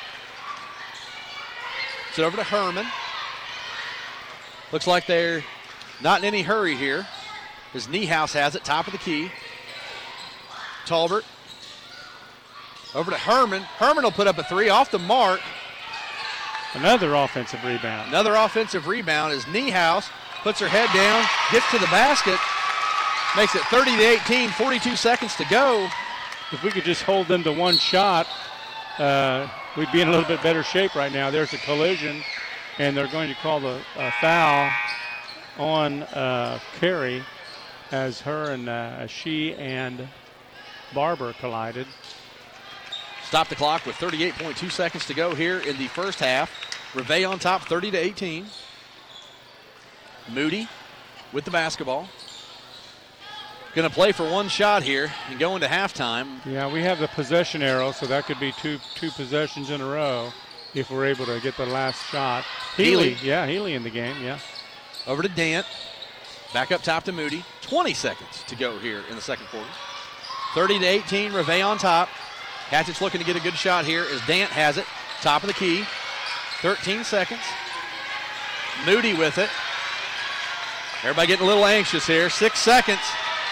It's over to Herman. Looks like they're not in any hurry here as Niehaus has it, top of the key. Tolbert. Over to Herman. Herman will put up a three off the mark.
Another offensive rebound.
Another offensive rebound as Niehaus puts her head down, gets to the basket, makes it 30-18, 42 seconds to go.
If we could just hold them to one shot, we'd be in a little bit better shape right now. There's a collision, and they're going to call the foul on Carey as she and Barber collided.
Stop the clock with 38.2 seconds to go here in the first half. Reveille on top, 30-18. Moody with the basketball. Going to play for one shot here and go into halftime.
Yeah, we have the possession arrow, so that could be two possessions in a row if we're able to get the last shot. Healy in the game, yeah.
Over to Dant. Back up top to Moody. 20 seconds to go here in the second quarter. 30-18, Reveille on top. Hatchett's looking to get a good shot here as Dant has it. Top of the key. 13 seconds. Moody with it. Everybody getting a little anxious here. 6 seconds.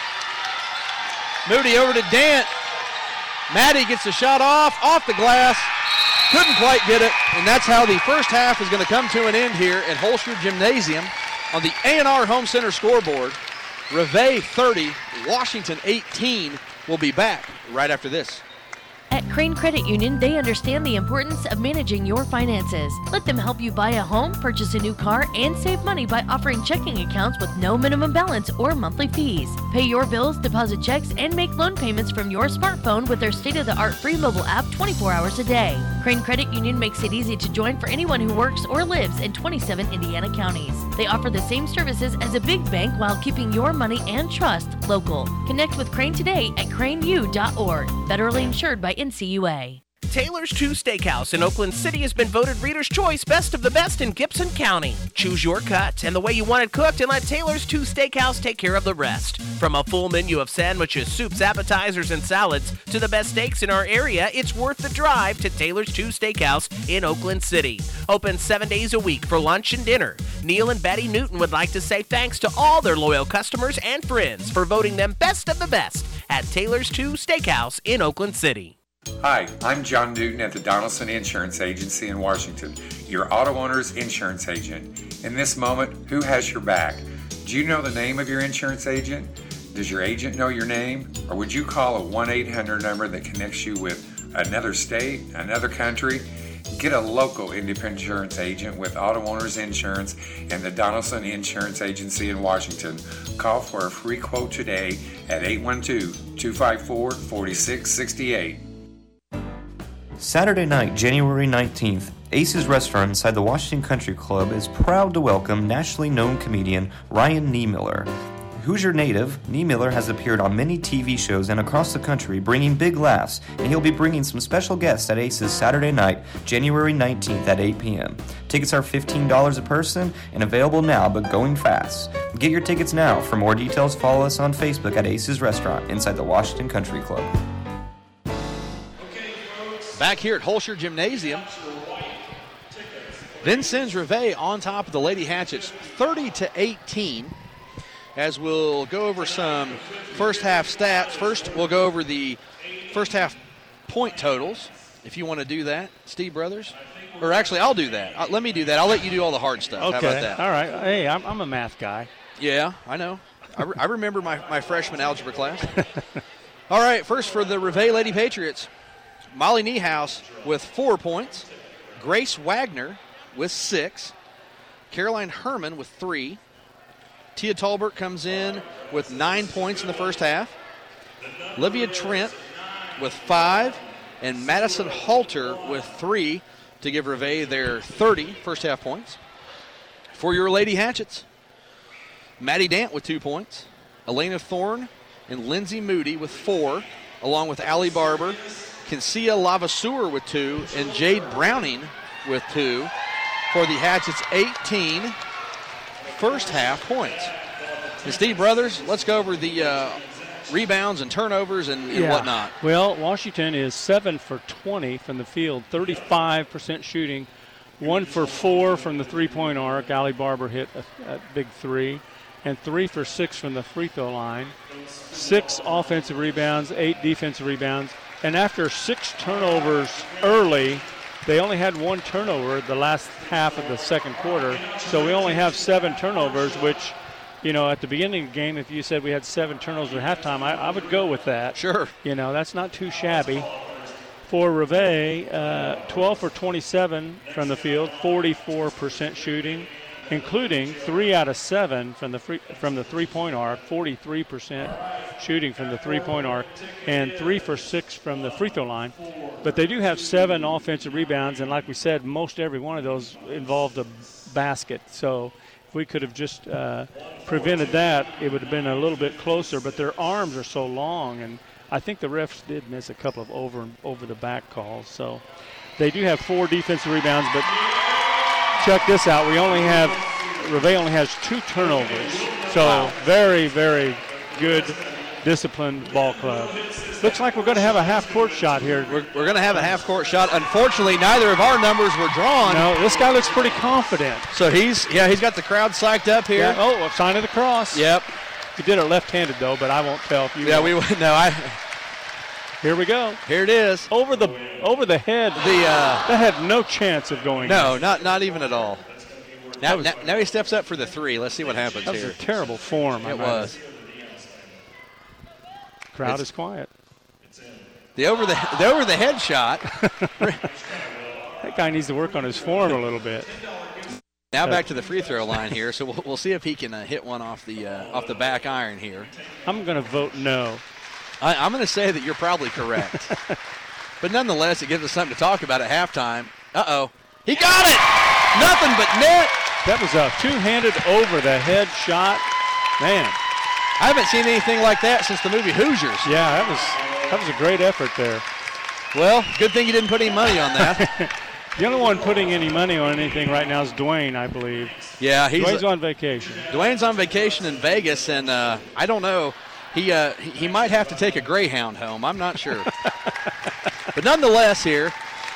Moody over to Dant. Maddie gets the shot off the glass. Couldn't quite get it, and that's how the first half is going to come to an end here at Holster Gymnasium on the A&R Home Center scoreboard. Reveille 30, Washington 18. We'll be back right after this.
At Crane Credit Union, they understand the importance of managing your finances. Let them help you buy a home, purchase a new car, and save money by offering checking accounts with no minimum balance or monthly fees. Pay your bills, deposit checks, and make loan payments from your smartphone with their state-of-the-art free mobile app 24 hours a day. Crane Credit Union makes it easy to join for anyone who works or lives in 27 Indiana counties. They offer the same services as a big bank while keeping your money and trust local. Connect with Crane today at craneu.org. Federally insured by NCUA.
Taylor's 2 Steakhouse in Oakland City has been voted Reader's Choice Best of the Best in Gibson County. Choose your cut and the way you want it cooked and let Taylor's 2 Steakhouse take care of the rest. From a full menu of sandwiches, soups, appetizers, and salads to the best steaks in our area, it's worth the drive to Taylor's 2 Steakhouse in Oakland City. Open 7 days a week for lunch and dinner. Neil and Betty Newton would like to say thanks to all their loyal customers and friends for voting them Best of the Best at Taylor's 2 Steakhouse in Oakland City.
Hi, I'm John Newton at the Donaldson Insurance Agency in Washington, your auto owner's insurance agent. In this moment, who has your back? Do you know the name of your insurance agent? Does your agent know your name? Or would you call a 1-800 number that connects you with another state, another country? Get a local independent insurance agent with Auto Owners Insurance and the Donaldson Insurance Agency in Washington. Call for a free quote today at 812-254-4668.
Saturday night, January 19th, Ace's Restaurant inside the Washington Country Club is proud to welcome nationally known comedian Ryan Niemiller. Hoosier native, Niemiller has appeared on many TV shows and across the country, bringing big laughs, and he'll be bringing some special guests at Ace's Saturday night, January 19th at 8 p.m. Tickets are $15 a person and available now, but going fast. Get your tickets now. For more details, follow us on Facebook at Ace's Restaurant inside the Washington Country Club.
Back here at Holster Gymnasium, Vincennes Reveille on top of the Lady Hatchets, 30-18. As we'll go over some first half stats. First, we'll go over the first half point totals, if you want to do that, Steve Brothers. Or actually, I'll do that. Let me do that. I'll let you do all the hard stuff.
Okay.
How about that?
All right. Hey, I'm a math guy.
Yeah, I know. I remember my freshman algebra class. All right, first for the Reveille Lady Patriots. Molly Niehaus with 4 points. Grace Wagner with 6. Caroline Herman with 3. Tia Tolbert comes in with 9 points in the first half. Olivia Trent with 5. And Madison Halter with 3 to give Reveille their 30 first half points. For your Lady Hatchets, Maddie Dant with 2 points. Elena Thorne and Lindsay Moody with 4, along with Allie Barber. Kinsia Lavaseur with 2, and Jade Browning with 2 for the Hatchets' 18 first half points. And Steve Brothers, let's go over the rebounds and turnovers and whatnot.
Well, Washington is 7 for 20 from the field, 35% shooting, 1 for 4 from the three-point arc. Allie Barber hit a big 3, and 3 for 6 from the free throw line. 6 offensive rebounds, 8 defensive rebounds. And after 6 turnovers early, they only had 1 turnover the last half of the second quarter. So we only have 7 turnovers, which, you know, at the beginning of the game, if you said we had 7 turnovers at halftime, I would go with that.
Sure.
You know, that's not too shabby. For Reveille, 12 for 27 from the field, 44% shooting, including 3 out of 7 from the three-point arc, 43% shooting from the three-point arc, and 3 for 6 from the free throw line. But they do have 7 offensive rebounds, and like we said, most every one of those involved a basket. So if we could have just prevented that, it would have been a little bit closer. But their arms are so long, and I think the refs did miss a couple of over-the-back calls. So they do have 4 defensive rebounds, but check this out. Reveille only has 2 turnovers So very, very good, disciplined ball club. Looks like we're going to have a half-court shot here.
We're going to have a half-court shot. Unfortunately, neither of our numbers were drawn.
No, this guy looks pretty confident.
So he's got the crowd psyched up here.
Yeah. Oh, a sign of the cross.
Yep.
He did it left-handed, though, but I won't tell if you
Yeah, we wouldn't know.
Here we go.
Here it is.
Over the head. That had no chance of going
No,
in.
not even at all. Now he steps up for the three. Let's see what happens
here. That was a terrible form.
It was.
Crowd is quiet.
The over the head shot.
That guy needs to work on his form a little bit.
Now back to the free throw line here, so we'll see if he can hit one off the back iron here.
I'm going to vote no.
I'm going to say that you're probably correct. But nonetheless, it gives us something to talk about at halftime. Uh-oh. He got it! Nothing but net.
That was a two-handed over-the-head shot. Man.
I haven't seen anything like that since the movie Hoosiers.
Yeah, that was a great effort there.
Well, good thing you didn't put any money on that.
The only one putting any money on anything right now is Dwayne, I believe.
Yeah,
Dwayne's on vacation.
Dwayne's on vacation in Vegas, and I don't know. He might have to take a Greyhound home. I'm not sure. But nonetheless, here,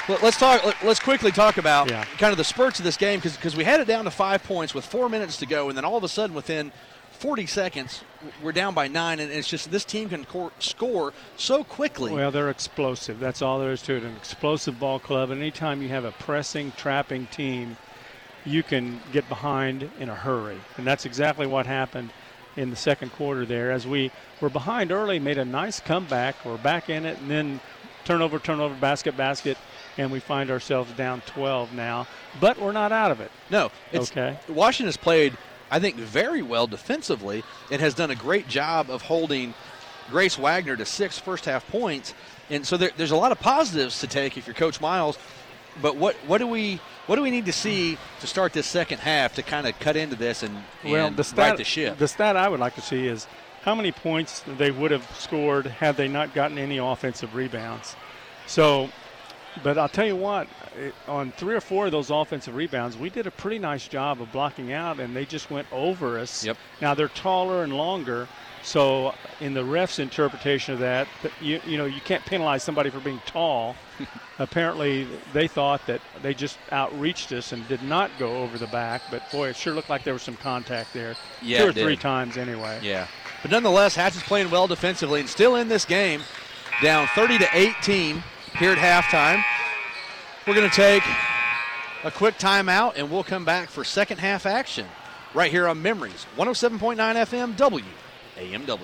let's quickly talk about kind of the spurts of this game because we had it down to 5 points with 4 minutes to go, and then all of a sudden within 40 seconds we're down by 9, and it's just this team can score so quickly.
Well, they're explosive. That's all there is to it, an explosive ball club. And anytime you have a pressing, trapping team, you can get behind in a hurry. And that's exactly what happened in the second quarter there. As we were behind early, made a nice comeback. We're back in it, and then turnover, basket, and we find ourselves down 12 now. But we're not out of it.
No.
Okay.
Washington has played, I think, very well defensively and has done a great job of holding Grace Wagner to 6 first-half points. And so there's a lot of positives to take if you're Coach Miles. But what do we need to see to start this second half to kind of cut into this and right the ship?
The stat I would like to see is how many points they would have scored had they not gotten any offensive rebounds. So, but I'll tell you what, on 3 or 4 of those offensive rebounds, we did a pretty nice job of blocking out, and they just went over us.
Yep.
Now, they're taller and longer, so in the ref's interpretation of that, you can't penalize somebody for being tall. Apparently, they thought that they just outreached us and did not go over the back, but, boy, it sure looked like there was some contact there.
Yeah,
2 or 3 times anyway.
Yeah. But nonetheless, Hatch is playing well defensively and still in this game, down 30-18 here at halftime. We're going to take a quick timeout, and we'll come back for second half action right here on Memories, 107.9 FM, WAMW.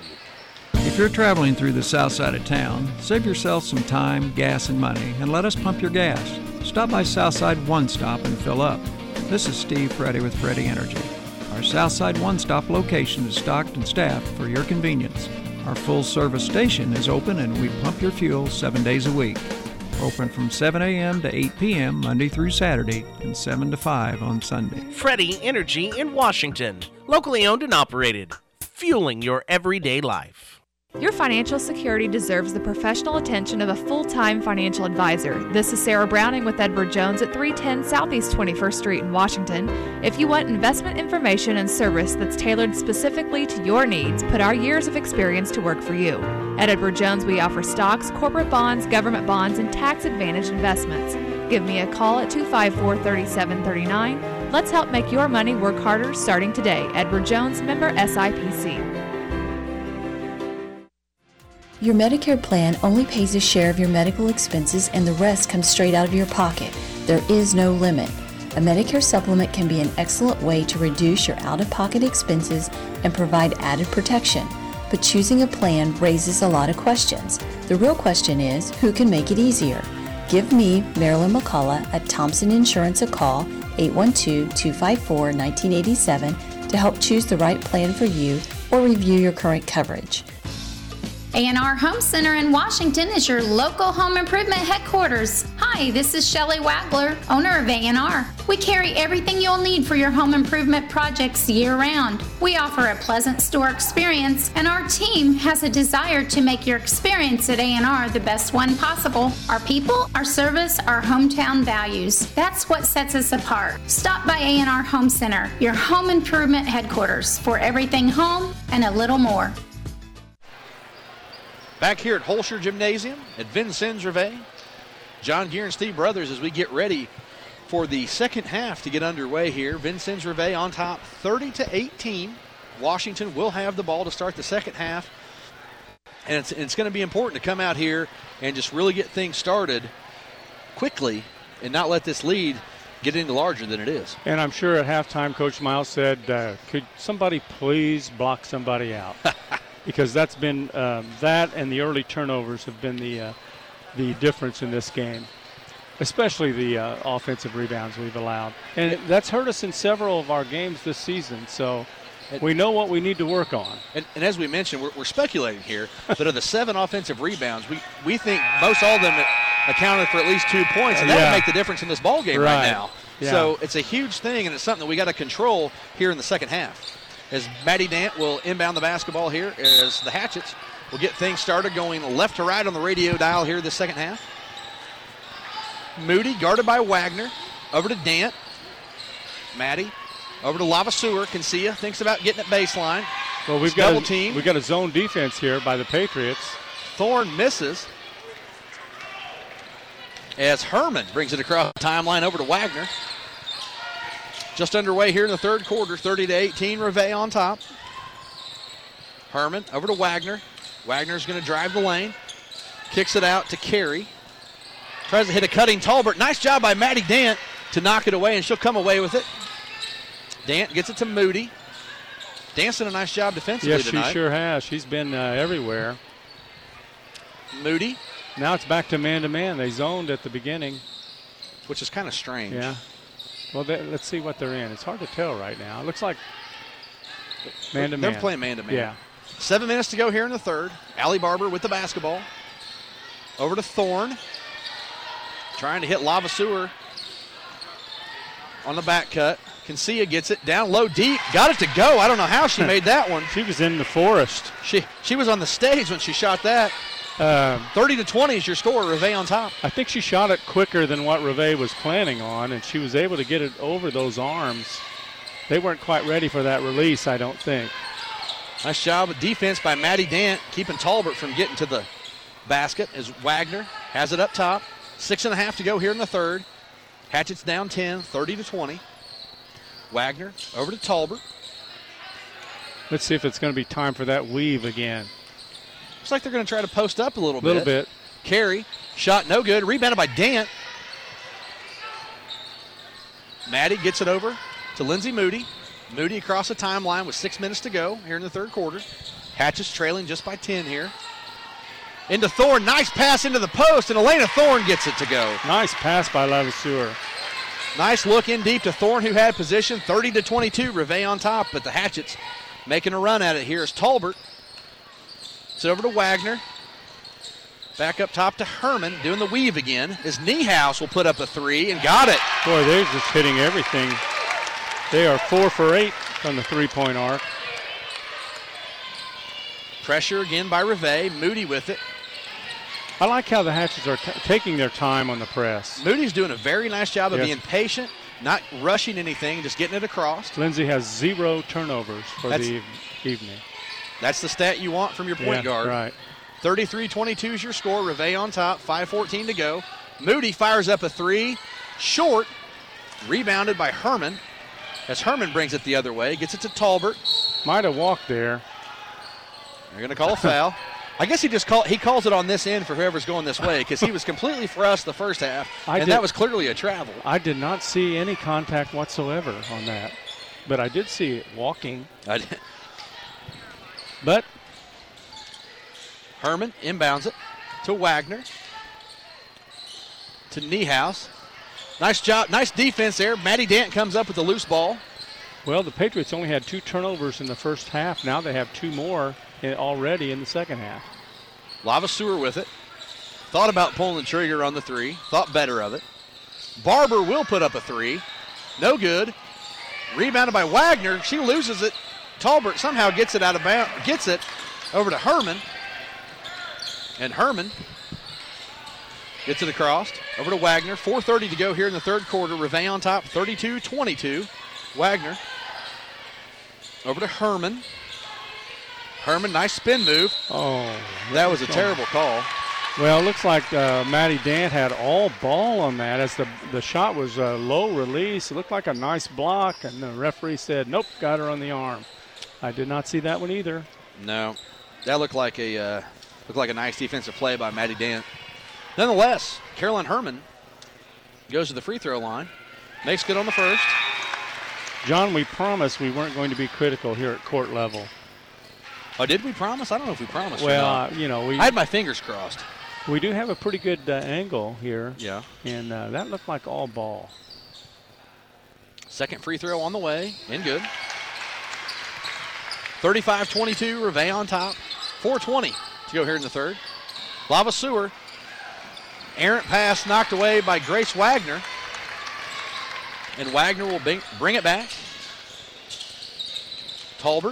If you're traveling through the south side of town, save yourself some time, gas, and money, and let us pump your gas. Stop by Southside One Stop and fill up. This is Steve Freddy with Freddy Energy. Our Southside One Stop location is stocked and staffed for your convenience. Our full-service station is open, and we pump your fuel 7 days a week. Open from 7 a.m. to 8 p.m. Monday through Saturday and 7 to 5 on Sunday.
Freddy Energy in Washington. Locally owned and operated. Fueling your everyday life.
Your financial security deserves the professional attention of a full-time financial advisor. This is Sarah Browning with Edward Jones at 310 Southeast 21st Street in Washington. If you want investment information and service that's tailored specifically to your needs, put our years of experience to work for you. At Edward Jones, we offer stocks, corporate bonds, government bonds, and tax-advantaged investments. Give me a call at 254-3739. Let's help make your money work harder starting today. Edward Jones, member SIPC.
Your Medicare plan only pays a share of your medical expenses and the rest comes straight out of your pocket. There is no limit. A Medicare supplement can be an excellent way to reduce your out-of-pocket expenses and provide added protection. But choosing a plan raises a lot of questions. The real question is, who can make it easier? Give me, Marilyn McCullough, at Thompson Insurance a call, 812-254-1987, to help choose the right plan for you or review your current coverage.
A&R Home Center in Washington is your local home improvement headquarters. Hi, this is Shelley Wagler, owner of A&R. We carry everything you'll need for your home improvement projects year-round. We offer a pleasant store experience, and our team has a desire to make your experience at A&R the best one possible. Our people, our service, our hometown values. That's what sets us apart. Stop by A&R Home Center, your home improvement headquarters, for everything home and a little more.
Back here at Holscher Gymnasium at Vincennes Reveille, John Gear and Steve Brothers as we get ready for the second half to get underway here. Vincennes Reveille on top 30-18. Washington will have the ball to start the second half. And it's going to be important to come out here and just really get things started quickly and not let this lead get any larger than it is.
And I'm sure at halftime, Coach Miles said, could somebody please block somebody out? Because that's been that and the early turnovers have been the difference in this game, especially the offensive rebounds we've allowed. And that's hurt us in several of our games this season, so we know what we need to work on.
And as we mentioned, we're speculating here, but of the 7 offensive rebounds, we think most all of them accounted for at least 2 points, and that would make the difference in this ball game right now.
Yeah.
So it's a huge thing, and it's something that we got to control here in the second half. As Maddie Dant will inbound the basketball here, as the Hatchets will get things started going left to right on the radio dial here this second half. Moody guarded by Wagner. Over to Dant. Maddie over to Lavaseur. Cancia thinks about getting it baseline.
Well, we've got a zone defense here by the Patriots.
Thorne misses. As Herman brings it across the timeline over to Wagner. Just underway here in the third quarter, 30-18, Reveille on top. Herman over to Wagner. Wagner's going to drive the lane. Kicks it out to Carey. Tries to hit a cutting Talbert. Nice job by Maddie Dant to knock it away, and she'll come away with it. Dant gets it to Moody. Dant's done a nice job defensively tonight.
Yes, she sure has. She's been everywhere.
Moody.
Now it's back to man-to-man. They zoned at the beginning.
Which is kind of strange.
Yeah. Well, let's see what they're in. It's hard to tell right now. It looks like man-to-man.
They're playing man-to-man.
Yeah.
7 minutes to go here in the third. Allie Barber with the basketball. Over to Thorne. Trying to hit Lavaseur on the back cut. Cancia gets it down low deep. Got it to go. I don't know how she made that one.
She was in the forest.
She was on the stage when she shot that. 30-20 is your score. Reveille on top.
I think she shot it quicker than what Reveille was planning on, and she was able to get it over those arms. They weren't quite ready for that release, I don't think.
Nice job of defense by Maddie Dant, keeping Talbot from getting to the basket as Wagner has it up top. 6.5 to go here in the third. Hatchets down 10, 30-20. Wagner over to Talbot.
Let's see if it's going to be time for that weave again.
Looks like they're going to try to post up a little bit.
A little bit.
Carey, shot no good. Rebounded by Dant. Maddie gets it over to Lindsay Moody. Moody across the timeline with 6 minutes to go here in the third quarter. Hatches trailing just by 10 here. Into Thorne. Nice pass into the post, and Elena Thorne gets it to go.
Nice pass by Lavaseur.
Nice look in deep to Thorne, who had position. 30-22, Reveille on top, but the Hatchets making a run at it here is Talbot. It's over to Wagner. Back up top to Herman, doing the weave again, as Niehaus will put up a three and got it.
Boy, they're just hitting everything. They are 4 for 8 from the three-point arc.
Pressure again by Reveille. Moody with it.
I like how the Hatchets are taking their time on the press.
Moody's doing a very nice job of being patient, not rushing anything, just getting it across.
Lindsay has 0 turnovers for the evening.
That's the stat you want from your point guard.
Right.
33-22 is your score. Reveille on top, 5:14 to go. Moody fires up a three, short, rebounded by Herman. As Herman brings it the other way, gets it to Talbot.
Might have walked there.
They're going to call a foul. I guess he calls it on this end for whoever's going this way, because he was completely for us the first half, that was clearly a travel.
I did not see any contact whatsoever on that, but I did see it walking. But
Herman inbounds it to Wagner. To Niehaus. Nice job, nice defense there. Maddie Dant comes up with the loose ball.
Well, the Patriots only had 2 turnovers in the first half. Now they have 2 more already in the second half.
Lavaseur with it. Thought about pulling the trigger on the three. Thought better of it. Barber will put up a three. No good. Rebounded by Wagner. She loses it. Talbert somehow gets it out of bounds, gets it over to Herman. And Herman gets it across over to Wagner. 4:30 to go here in the third quarter. Reveille on top, 32-22. Wagner over to Herman. Herman, nice spin move.
Oh.
That was a terrible call.
Well, it looks like Maddie Dant had all ball on that as the shot was low release. It looked like a nice block, and the referee said, nope, got her on the arm. I did not see that one either.
No, that looked like a nice defensive play by Maddie Dant. Nonetheless, Caroline Herman goes to the free throw line, makes good on the first.
John, we promised we weren't going to be critical here at court level.
Oh, did we promise? I don't know if we promised.
Well,
I had my fingers crossed.
We do have a pretty good angle here.
Yeah.
And that looked like all ball.
Second free throw on the way, and good. 35-22, Reveille on top. 4:20 to go here in the third. Lava Sewer. Errant pass knocked away by Grace Wagner. And Wagner will bring it back. Talbert.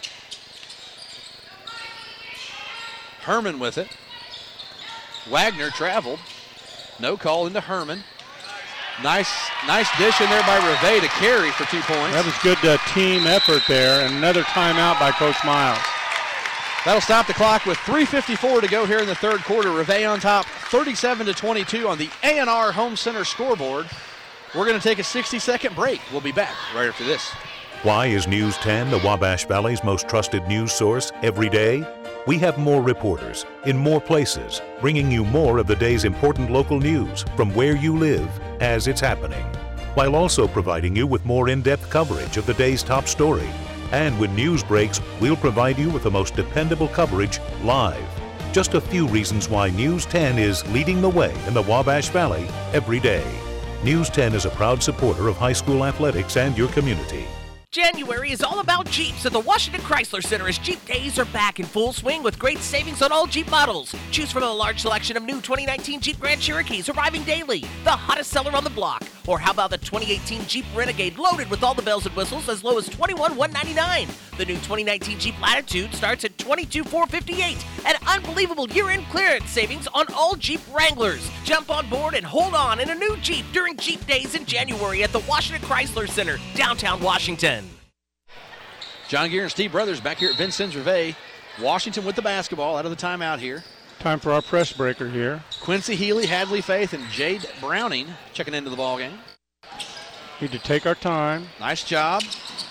Herman with it. Wagner traveled. No call into Herman. Nice dish in there by Reveille to carry for 2 points.
That was good team effort there. And another timeout by Coach Miles.
That'll stop the clock with 3:54 to go here in the third quarter. Reveille on top, 37-22 on the A&R Home Center scoreboard. We're going to take a 60-second break. We'll be back right after this.
Why is News 10 the Wabash Valley's most trusted news source every day? We have more reporters in more places, bringing you more of the day's important local news from where you live as it's happening, while also providing you with more in-depth coverage of the day's top story. And when news breaks, we'll provide you with the most dependable coverage live. Just a few reasons why News 10 is leading the way in the Wabash Valley every day. News 10 is a proud supporter of high school athletics and your community.
January is all about Jeeps at the Washington Chrysler Center as Jeep Days are back in full swing with great savings on all Jeep models. Choose from a large selection of new 2019 Jeep Grand Cherokees arriving daily, the hottest seller on the block. Or how about the 2018 Jeep Renegade loaded with all the bells and whistles as low as $21,199. The new 2019 Jeep Latitude starts at $22,458. And unbelievable year-end clearance savings on all Jeep Wranglers. Jump on board and hold on in a new Jeep during Jeep Days in January at the Washington Chrysler Center, downtown Washington.
John Gear and Steve Brothers back here at Vincennes Reveille. Washington with the basketball out of the timeout here.
Time for our press breaker here.
Quincy Healy, Hadley Faith, and Jade Browning checking into the ball game.
Need to take our time.
Nice job.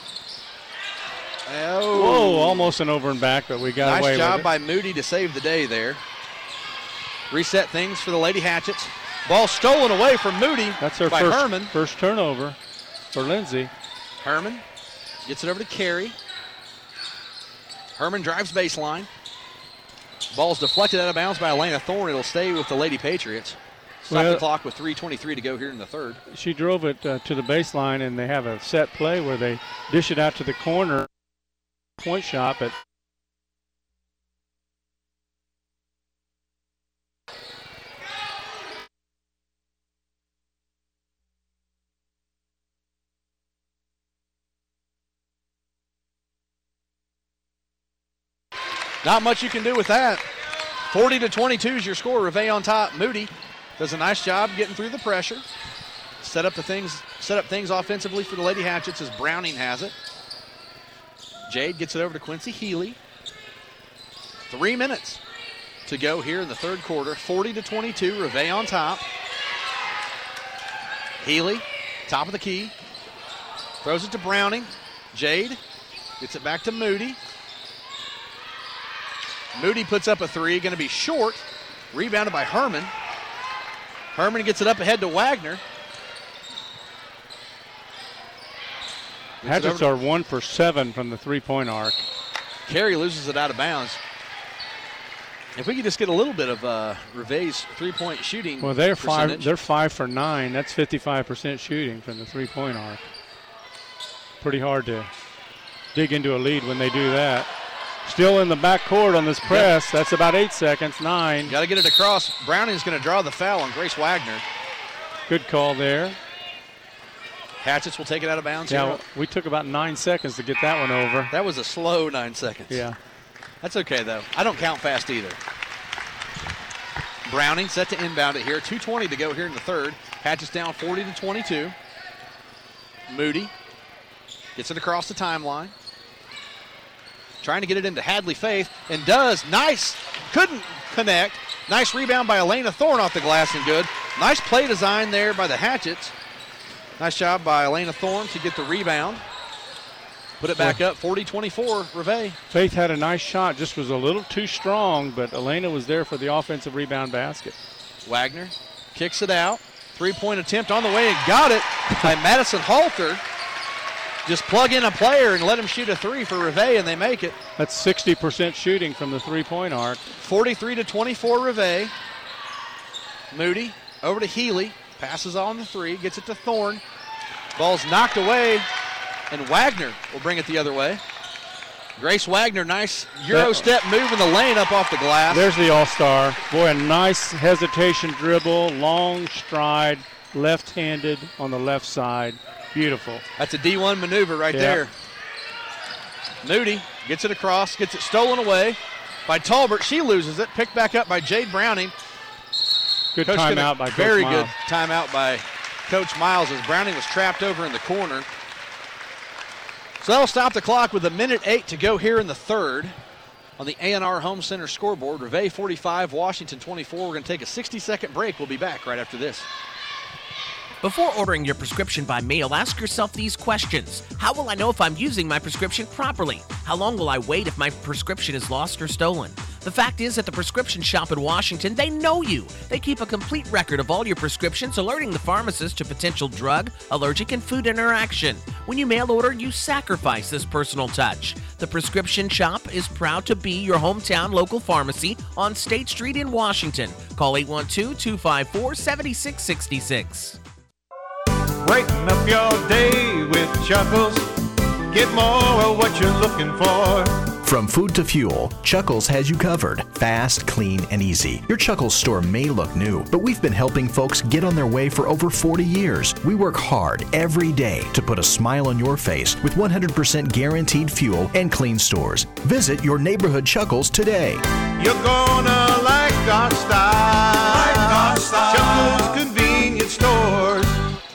Oh. Whoa, almost an over and back, but we got away with it.
Nice job by Moody to save the day there. Reset things for the Lady Hatchets. Ball stolen away from Moody.
That's her
by Herman.
First turnover for Lindsay.
Herman gets it over to Carey. Herman drives baseline. Ball's deflected out of bounds by Elena Thorne. It'll stay with the Lady Patriots. Stop the clock with 3:23 to go here in the third.
She drove it to the baseline, and they have a set play where they dish it out to the corner. Point shot, but
not much you can do with that. 40-22 is your score. Reveille on top. Moody does a nice job getting through the pressure. Set up things offensively for the Lady Hatchets as Browning has it. Jade gets it over to Quincy Healy. 3 minutes to go here in the third quarter. 40-22. Reveille on top. Healy, top of the key. Throws it to Browning. Jade gets it back to Moody. Moody puts up a three, going to be short. Rebounded by Herman. Herman gets it up ahead to Wagner.
Hatchets are 1 for 7 from the three-point arc.
Carey loses it out of bounds. If we could just get a little bit of Reveille's three-point shooting
well, they're
percentage.
5 for 9. That's 55% shooting from the three-point arc. Pretty hard to dig into a lead when they do that. Still in the backcourt on this press. Yep. That's about 8 seconds, 9.
Got to get it across. Browning's going to draw the foul on Grace Wagner.
Good call there.
Hatchets will take it out of bounds.
Yeah,
here.
we took about 9 seconds to get that one over.
That was a slow 9 seconds.
Yeah.
That's okay, though. I don't count fast either. Browning set to inbound it here. 2:20 to go here in the third. Hatchets down 40-22. Moody gets it across the timeline. Trying to get it into Hadley Faith, and does. Nice. Couldn't connect. Nice rebound by Elena Thorne off the glass and good. Nice play design there by the Hatchets. Nice job by Elena Thorne to get the rebound. Put it back up, 40-24, Reveille.
Faith had a nice shot, just was a little too strong, but Elena was there for the offensive rebound basket.
Wagner kicks it out. Three-point attempt on the way and got it by Madison Halter. Just plug in a player and let him shoot a three for Reveille, and they make it.
That's 60% shooting from the three-point arc.
43-24 Reveille. Moody over to Healy. Passes on the three, gets it to Thorne. Ball's knocked away, and Wagner will bring it the other way. Grace Wagner, nice Euro step move in the lane up off the glass.
There's the all-star. Boy, a nice hesitation dribble, long stride, left-handed on the left side. Beautiful.
That's a D1 maneuver right there. Moody gets it across, gets it stolen away by Talbert. She loses it, picked back up by Jade Browning.
Good timeout by Coach Miles.
Very good timeout by Coach Miles as Browning was trapped over in the corner. So that'll stop the clock with 1:08 to go here in the third. On the A&R Home Center scoreboard, Reveille 45, Washington 24. We're going to take a 60-second break. We'll be back right after this.
Before ordering your prescription by mail, ask yourself these questions. How will I know if I'm using my prescription properly? How long will I wait if my prescription is lost or stolen? The fact is, at the prescription shop in Washington, they know you. They keep a complete record of all your prescriptions, alerting the pharmacist to potential drug, allergic, and food interaction. When you mail order, you sacrifice this personal touch. The prescription shop is proud to be your hometown local pharmacy on State Street in Washington. Call 812-254-7666.
Brighten up your day with Chuckles. Get more of what you're looking for.
From food to fuel, Chuckles has you covered. Fast, clean, and easy. Your Chuckles store may look new, but we've been helping folks get on their way for over 40 years. We work hard every day to put a smile on your face with 100% guaranteed fuel and clean stores. Visit your neighborhood Chuckles today.
You're gonna like our style. Chuckles Convenience Stores.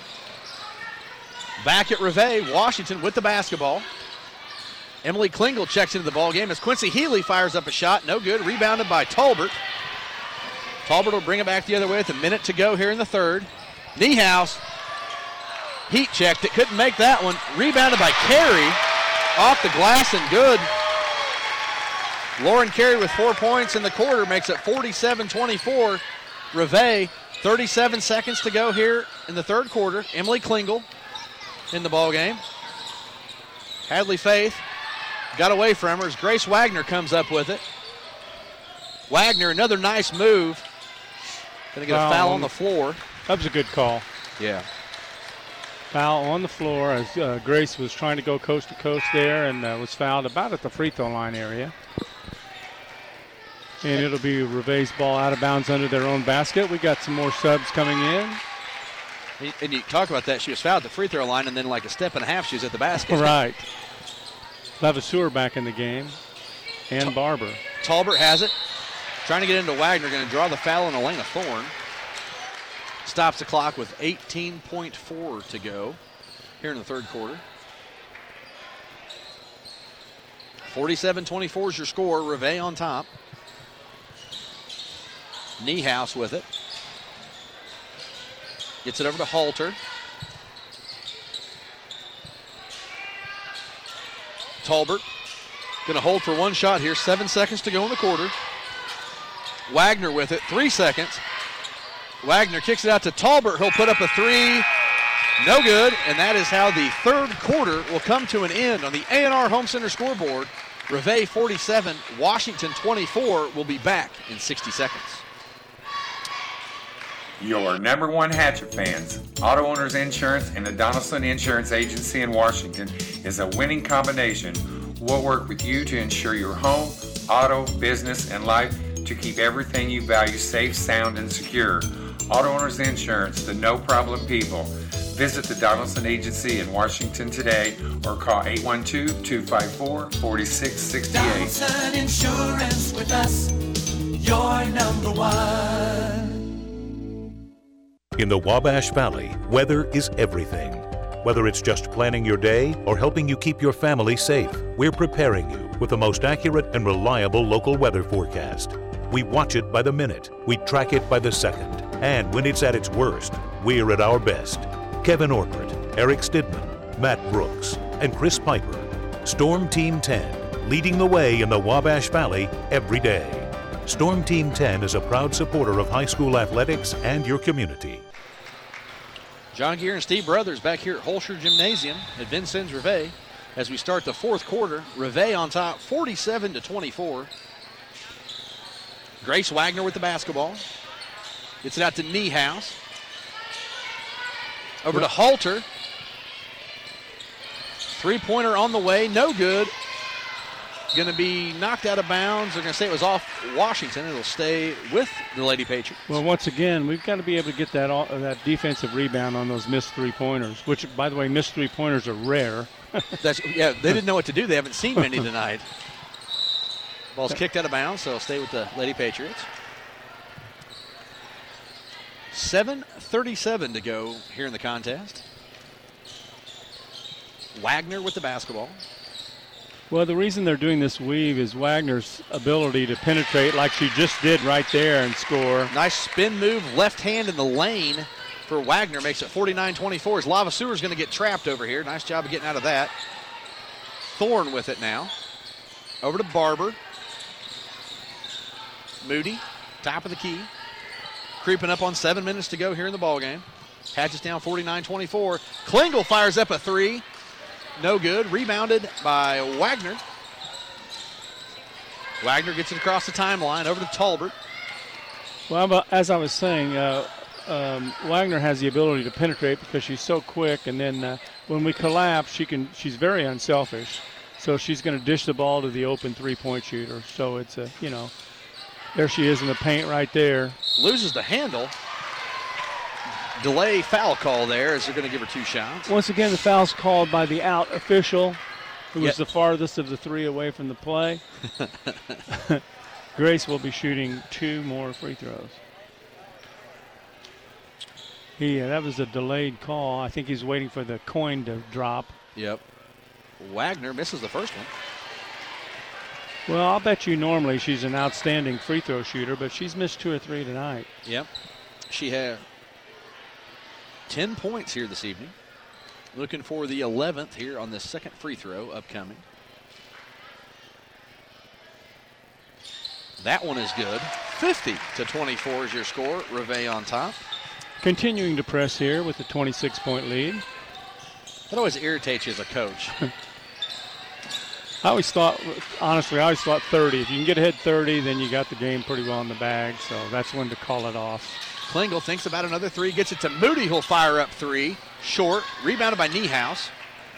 Back at Reveille, Washington with the basketball. Emily Klingel checks into the ball game as Quincy Healy fires up a shot. No good. Rebounded by Talbert. Talbert will bring it back the other way with a minute to go here in the third. Niehaus heat checked it. Couldn't make that one. Rebounded by Carey. Off the glass and good. Lauren Carey with 4 points in the quarter makes it 47-24. Reveille, 37 seconds to go here in the third quarter. Emily Klingel in the ball game. Hadley Faith got away from her as Grace Wagner comes up with it. Wagner, another nice move. Going to get a foul on the floor.
That was a good call.
Yeah.
Foul on the floor as Grace was trying to go coast to coast there and was fouled about at the free throw line area. And it'll be Reveille's ball out of bounds under their own basket. We got some more subs coming in.
And you talk about that, she was fouled at the free throw line, and then like a step and a half, she was at the basket.
Right. Levasseur back in the game, and Barber.
Talbert has it. Trying to get into Wagner, going to draw the foul on Elena Thorne. Stops the clock with 18.4 to go here in the third quarter. 47-24 is your score. Reveille on top. Niehaus with it. Gets it over to Halter. Talbert going to hold for one shot here. 7 seconds to go in the quarter. Wagner with it. 3 seconds. Wagner kicks it out to Talbert. He'll put up a three. No good. And that is how the third quarter will come to an end on the A&R Home Center scoreboard. Reveille 47, Washington 24. We'll be back in 60 seconds.
Your number one Hatchet fans, Auto Owners Insurance and the Donaldson Insurance Agency in Washington is a winning combination. We'll work with you to ensure your home, auto, business, and life to keep everything you value safe, sound, and secure. Auto Owners Insurance, the no-problem people. Visit the Donaldson Agency in Washington today or call 812-254-4668.
Donaldson Insurance, with us, your number one.
In the Wabash Valley, weather is everything. Whether it's just planning your day or helping you keep your family safe, we're preparing you with the most accurate and reliable local weather forecast. We watch it by the minute, we track it by the second, and when it's at its worst, we're at our best. Kevin Orpert, Eric Stidman, Matt Brooks, and Chris Piper. Storm Team 10, leading the way in the Wabash Valley every day. Storm Team 10 is a proud supporter of high school athletics and your community.
John Gear and Steve Brothers back here at Holscher Gymnasium at Vincennes Reveille as we start the fourth quarter. Reveille on top, 47-24. Grace Wagner with the basketball. Gets it out to Niehaus. Over to Halter. Three-pointer on the way, no good. Going to be knocked out of bounds. They're going to say it was off Washington. It'll stay with the Lady Patriots.
Well, once again, we've got to be able to get that defensive rebound on those missed three-pointers, which, by the way, missed three-pointers are rare.
They didn't know what to do. They haven't seen many tonight. Ball's kicked out of bounds, so it'll stay with the Lady Patriots. 7:37 to go here in the contest. Wagner with the basketball.
Well, the reason they're doing this weave is Wagner's ability to penetrate like she just did right there and score.
Nice spin move, left hand in the lane for Wagner. Makes it 49-24 as Lavasseur's going to get trapped over here. Nice job of getting out of that. Thorne with it now. Over to Barber. Moody, top of the key. Creeping up on 7 minutes to go here in the ballgame. Hatches down 49-24. Klingel fires up a three. No good. Rebounded by Wagner. Wagner gets it across the timeline over to Talbert.
Well, as I was saying, Wagner has the ability to penetrate because she's so quick, and then when we collapse, she's very unselfish. So she's going to dish the ball to the open three-point shooter. So it's there she is in the paint right there.
Loses the handle. Delay foul call there as they're going to give her two shots.
Once again, the foul's called by the out official, who was the farthest of the three away from the play. Grace will be shooting 2 more free throws. That was a delayed call. I think he's waiting for the coin to drop.
Yep. Wagner misses the first one.
Well, I'll bet you normally she's an outstanding free throw shooter, but she's missed 2 or 3 tonight.
Yep. She had 10 points here this evening. Looking for the 11th here on the second free throw upcoming. That one is good. 50-24 is your score. Reveille on top.
Continuing to press here with a 26-point lead.
That always irritates you as a coach.
I always thought 30. If you can get ahead 30, then you got the game pretty well in the bag. So that's when to call it off.
Klingel thinks about another three, gets it to Moody, who'll fire up three. Short, rebounded by Niehaus.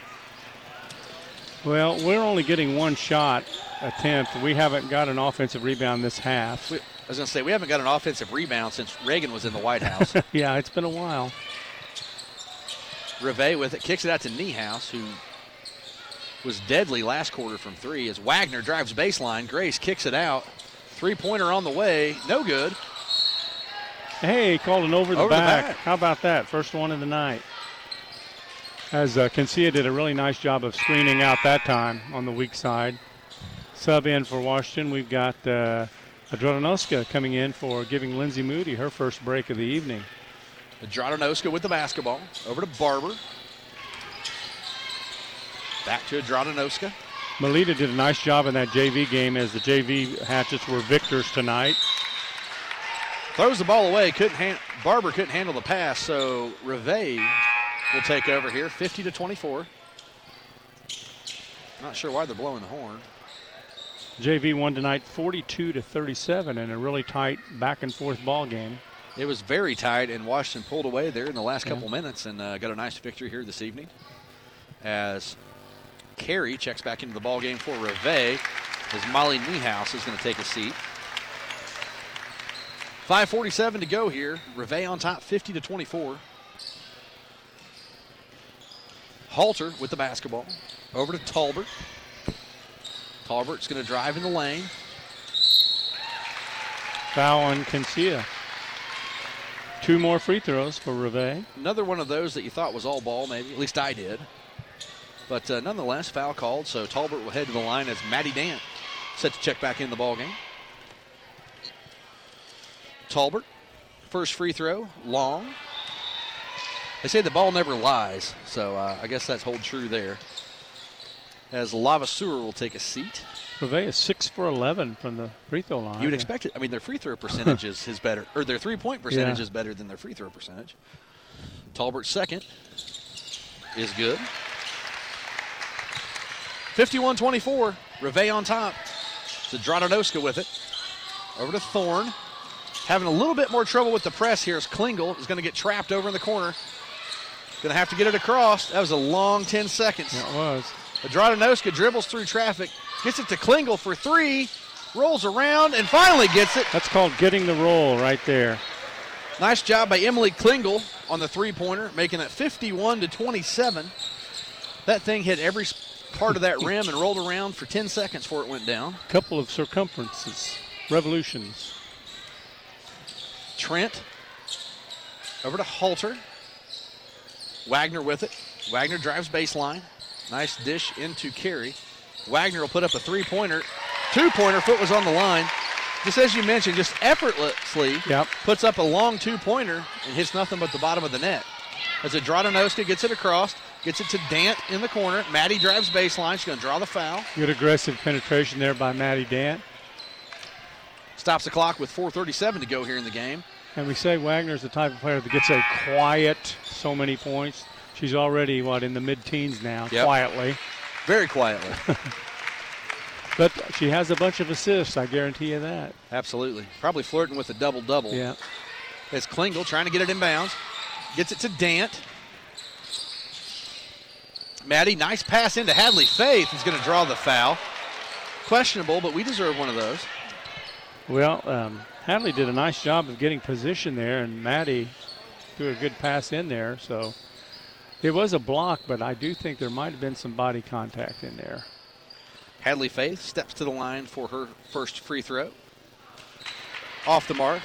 Well, we're only getting 1 shot attempt. We haven't got an offensive rebound this half.
I was going to say, we haven't got an offensive rebound since Reagan was in the White House.
Yeah, it's been a while.
Reveille with it, kicks it out to Niehaus, who was deadly last quarter from 3 as Wagner drives baseline. Grace kicks it out. Three-pointer on the way, no good.
Hey, called an over the back. How about that? First one of the night. As Cancia did a really nice job of screening out that time on the weak side. Sub in for Washington, we've got Adronoska coming in for giving Lindsay Moody her first break of the evening.
Adronoska with the basketball. Over to Barber. Back to Adronoska.
Melita did a nice job in that JV game as the JV Hatchets were victors tonight.
Throws the ball away. Barber couldn't handle the pass, so Reveille will take over here, 50-24. Not sure why they're blowing the horn.
JV won tonight 42-37 in a really tight back-and-forth ball game.
It was very tight, and Washington pulled away there in the last couple minutes and got a nice victory here this evening. As Carey checks back into the ball game for Reveille, as Molly Niehaus is going to take a seat. 5:47 to go here. Reveille on top, 50-24. Halter with the basketball. Over to Talbert. Talbert's going to drive in the lane.
Foul on Cancia. 2 more free throws for Reveille.
Another one of those that you thought was all ball, maybe. At least I did. But nonetheless, foul called, so Talbert will head to the line as Maddie Dant set to check back in the ball game. Talbert, first free throw, long. They say the ball never lies, so I guess that's hold true there. As Lavaseur will take a seat.
Reveille is 6 for 11 from the free throw line.
You would expect it. I mean, their free throw percentage is better, or their three-point percentage is better than their free throw percentage. Talbert's second is good. 51-24, Reveille on top. Zdradanoska with it. Over to Thorne. Having a little bit more trouble with the press here as Klingel is going to get trapped over in the corner. Going to have to get it across. That was a long 10 seconds.
It was.
Zdradanoska dribbles through traffic, gets it to Klingel for 3, rolls around, and finally gets it.
That's called getting the roll right there.
Nice job by Emily Klingel on the three-pointer, making it 51-27. That thing hit every part of that rim and rolled around for 10 seconds before it went down.
Couple of circumferences, revolutions.
Trent over to Halter. Wagner with it. Wagner drives baseline. Nice dish into Carey. Wagner will put up a three-pointer. Two-pointer, foot was on the line. Just as you mentioned, just effortlessly puts up a long two-pointer and hits nothing but the bottom of the net. As Zdradanoska gets it across, gets it to Dant in the corner. Maddie drives baseline. She's going to draw the foul.
Good aggressive penetration there by Maddie Dant.
Stops the clock with 4:37 to go here in the game.
And we say Wagner's the type of player that gets a quiet so many points. She's already, in the mid-teens now, quietly.
Very quietly.
But she has a bunch of assists, I guarantee you that.
Absolutely. Probably flirting with a double-double.
Yeah.
As Klingel trying to get it inbounds. Gets it to Dant. Maddie, nice pass into Hadley Faith. Is going to draw the foul. Questionable, but we deserve one of those.
Well, Hadley did a nice job of getting position there, and Maddie threw a good pass in there. So it was a block, but I do think there might have been some body contact in there.
Hadley Faith steps to the line for her first free throw. Off the mark.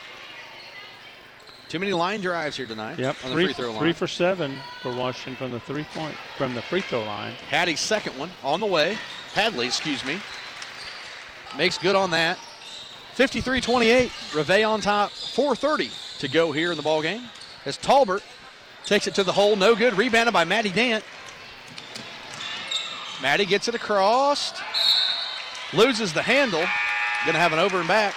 Too many line drives here tonight.
Yep,
on the free throw line.
3 for 7 for Washington from the free throw line.
Hattie's second one on the way. Hadley, makes good on that. 53-28, Reveille on top. 4:30 to go here in the ball game. As Talbert takes it to the hole, no good. Rebounded by Maddie Dant. Maddie gets it across, loses the handle. Going to have an over and back.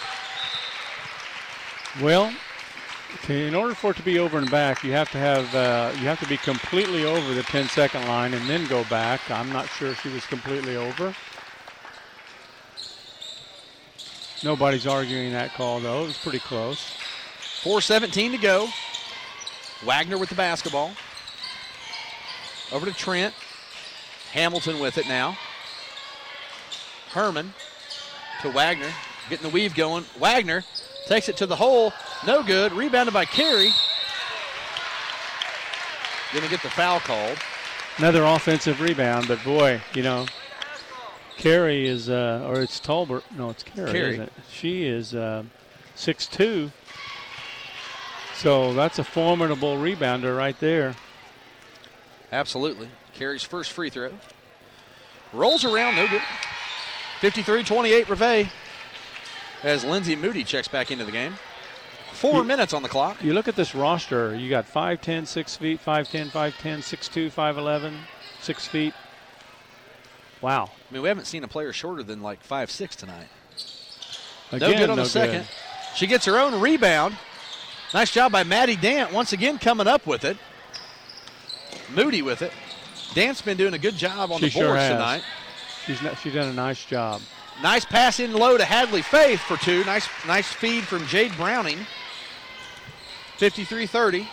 Well, in order for it to be over and back, you have to be completely over the 10-second line and then go back. I'm not sure she was completely over. Nobody's arguing that call, though. It was pretty close.
4:17 to go. Wagner with the basketball. Over to Trent. Hamilton with it now. Herman to Wagner. Getting the weave going. Wagner takes it to the hole. No good. Rebounded by Carey. Going to get the foul called.
Another offensive rebound, but boy, Carey is, or it's Talbert. No, it's Carey, isn't it? She is 6'2". So that's a formidable rebounder right there.
Absolutely. Carey's first free throw. Rolls around, no good. 53-28 Reveille as Lindsay Moody checks back into the game. 4 minutes on the clock.
You look at this roster. You got 5'10", 6 feet, 5'10", 5'10", 6'2", 5'11", 6 feet. Wow.
I mean, we haven't seen a player shorter than like 5'6" tonight.
Again,
no good on the second. She gets her own rebound. Nice job by Maddie Dant, once again coming up with it. Moody with it. Dant's been doing a good job on the boards tonight.
She's done a nice job.
Nice pass in low to Hadley Faith for 2. Nice feed from Jade Browning. 53-30.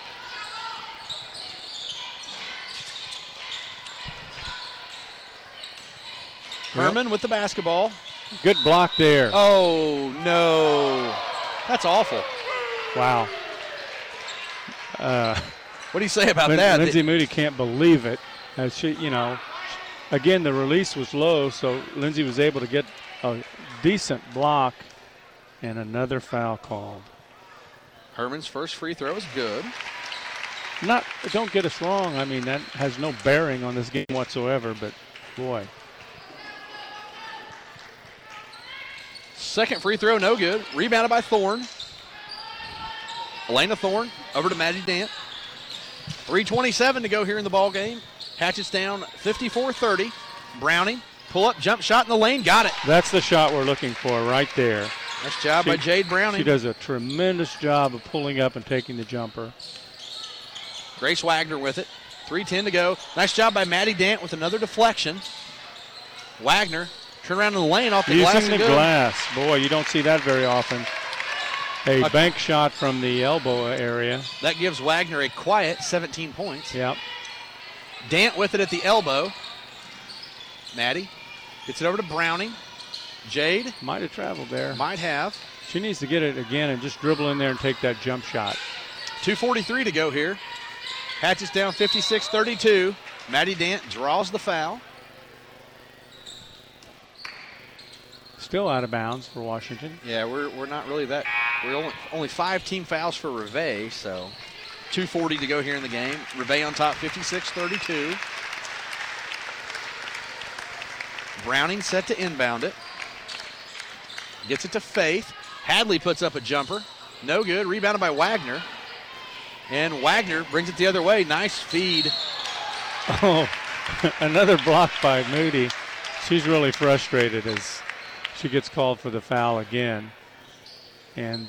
Herman with the basketball.
Good block there.
Oh, no. That's awful.
Wow.
What do you say about that?
Lindsay Moody can't believe it. She, again, the release was low, so Lindsay was able to get a decent block, and another foul called.
Herman's first free throw is good.
Don't get us wrong. I mean, that has no bearing on this game whatsoever, but boy.
Second free throw, no good. Rebounded by Thorne. Elena Thorne over to Maddie Dant. 3:27 to go here in the ball game. Hatchets down 54-30. Browning, pull up, jump shot in the lane, got it.
That's the shot we're looking for right there.
Nice job by Jade Browning.
She does a tremendous job of pulling up and taking the jumper.
Grace Wagner with it. 3:10 to go. Nice job by Maddie Dant with another deflection. Wagner, turn around in the lane off the glass.
Using the glass. Boy, you don't see that very often. A bank shot from the elbow area.
That gives Wagner a quiet 17 points.
Yep.
Dant with it at the elbow. Maddie gets it over to Browning. Jade.
Might have traveled there.
Might have.
She needs to get it again and just dribble in there and take that jump shot.
2:43 to go here. Hatches down 56-32. Maddie Dant draws the foul.
Still out of bounds for Washington.
Yeah, we're not really that. We're only 5 team fouls for Reveille, so 2:40 to go here in the game. Reveille on top, 56-32. Browning set to inbound it. Gets it to Faith. Hadley puts up a jumper. No good. Rebounded by Wagner. And Wagner brings it the other way. Nice feed.
Oh, another block by Moody. She's really frustrated as she gets called for the foul again. And,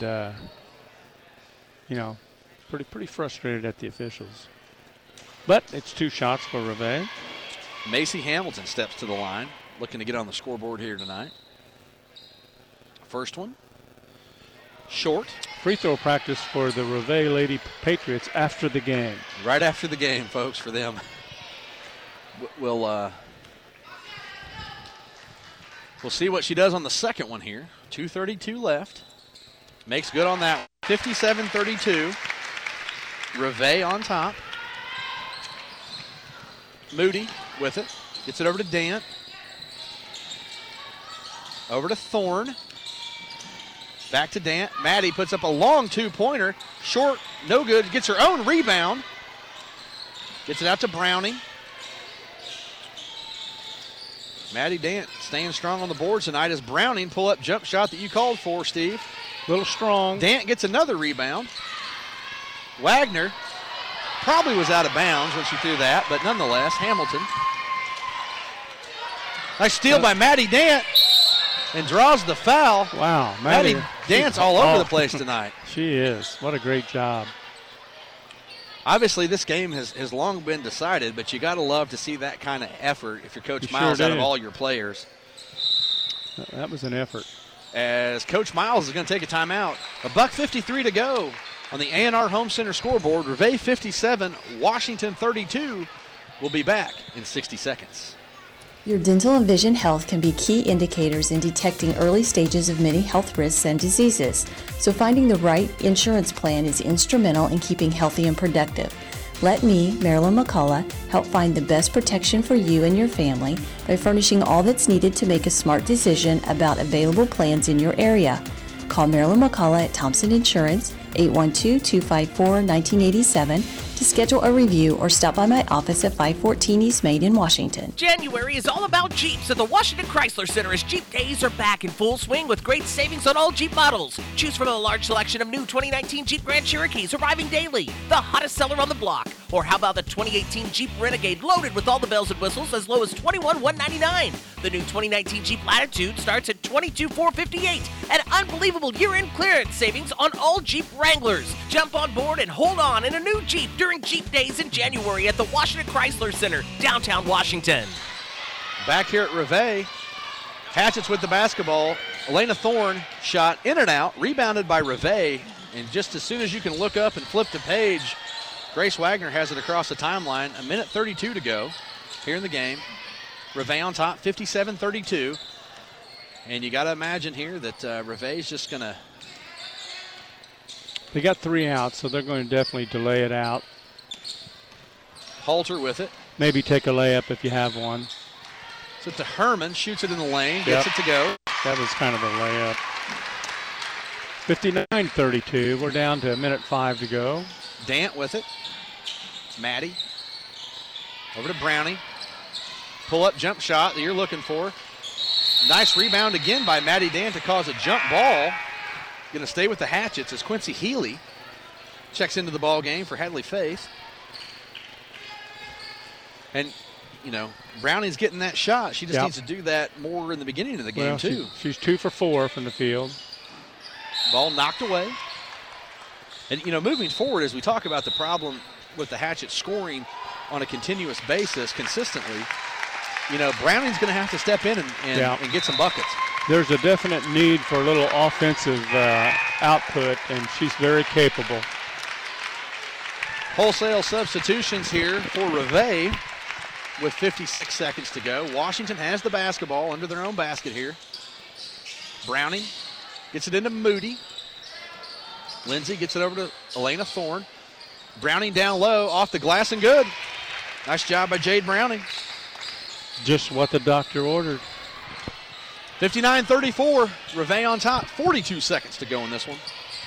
pretty frustrated at the officials. But it's 2 shots for Reveille.
Macy Hamilton steps to the line, looking to get on the scoreboard here tonight. First one, short.
Free throw practice for the Reveille Lady Patriots after the game.
Right after the game, folks, for them. We'll see what she does on the second one here. 2:32 left. Makes good on that. 57-32. Reveille on top. Moody with it. Gets it over to Dant. Over to Thorne. Back to Dant. Maddie puts up a long 2-pointer. Short, no good. Gets her own rebound. Gets it out to Browning. Maddie Dant staying strong on the boards tonight as Browning pull up jump shot that you called for, Steve.
A little strong.
Dant gets another rebound. Wagner probably was out of bounds when she threw that, but nonetheless, Hamilton. Nice steal by Maddie Dant and draws the foul.
Wow.
Maddie Dant's all over the place tonight.
She is. What a great job.
Obviously, this game has long been decided, but you got to love to see that kind of effort if you're Coach Miles out of all your players.
That was an effort.
As Coach Miles is going to take a timeout. $1:53 to go on the A&R Home Center scoreboard. Reveille 57, Washington 32. We'll be back in 60 seconds.
Your dental and vision health can be key indicators in detecting early stages of many health risks and diseases, so finding the right insurance plan is instrumental in keeping healthy and productive. Let me, Marilyn McCullough, help find the best protection for you and your family by furnishing all that's needed to make a smart decision about available plans in your area. Call Marilyn McCullough at Thompson Insurance, 812-254-1987, to schedule a review or stop by my office at 514 East Main in Washington.
January is all about Jeeps at the Washington Chrysler Center as Jeep days are back in full swing with great savings on all Jeep models. Choose from a large selection of new 2019 Jeep Grand Cherokees arriving daily, the hottest seller on the block. Or how about the 2018 Jeep Renegade loaded with all the bells and whistles as low as $21,199. The new 2019 Jeep Latitude starts at $22,458. An unbelievable year-end clearance savings on all Jeep Wranglers. Jump on board and hold on in a new Jeep during Jeep Days in January at the Washington Chrysler Center, downtown Washington.
Back here at Reveille, Hatchets with the basketball. Elena Thorne shot in and out, rebounded by Reveille, and just as soon as you can look up and flip the page, Grace Wagner has it across the timeline. 1:32 to go here in the game. Reveille on top, 57-32. And you got to imagine here that Reveille's just going to...
They got 3 outs, so they're going to definitely delay it out.
Halter with it.
Maybe take a layup if you have one.
So to Herman, shoots it in the lane, gets it to go.
That was kind of a layup. 59-32. We're down to 1:05 to go.
Dant with it. Maddie. Over to Brownie. Pull-up jump shot that you're looking for. Nice rebound again by Maddie Dant to cause a jump ball. Going to stay with the Hatchets as Quincy Healy checks into the ball game for Hadley Faith. And, you know, Browning's getting that shot. She just needs to do that more in the beginning of the game, too.
She's 2 for 4 from the field.
Ball knocked away. And, you know, moving forward, as we talk about the problem with the Hatchet scoring on a continuous basis consistently, you know, Browning's going to have to step in and get some buckets.
There's a definite need for a little offensive output, and she's very capable.
Wholesale substitutions here for Reveille with 56 seconds to go. Washington has the basketball under their own basket here. Browning gets it into Moody. Lindsay gets it over to Elena Thorne. Browning down low, off the glass and good. Nice job by Jade Browning.
Just what the doctor ordered.
59-34, Reveille on top. 42 seconds to go in this one.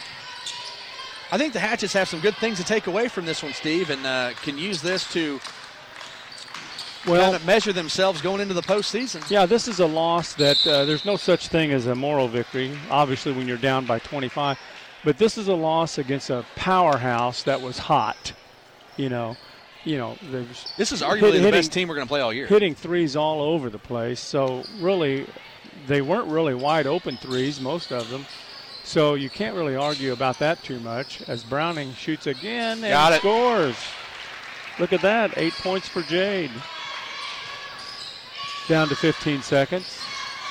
I think the Hatchets have some good things to take away from this one, Steve, and can use this to kind of measure themselves going into the postseason.
Yeah, this is a loss that there's no such thing as a moral victory, obviously, when you're down by 25. But this is a loss against a powerhouse that was hot. This
is arguably the best team we're going to play all year.
Hitting threes all over the place. So really, they weren't really wide open threes, most of them. So you can't really argue about that too much as Browning shoots again and scores. Look at that, 8 points for Jade. Down to 15 seconds.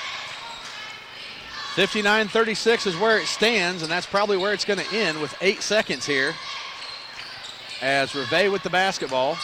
59-36 is where it stands, and that's probably where it's going to end with 8 seconds here. As Reveille with the basketball.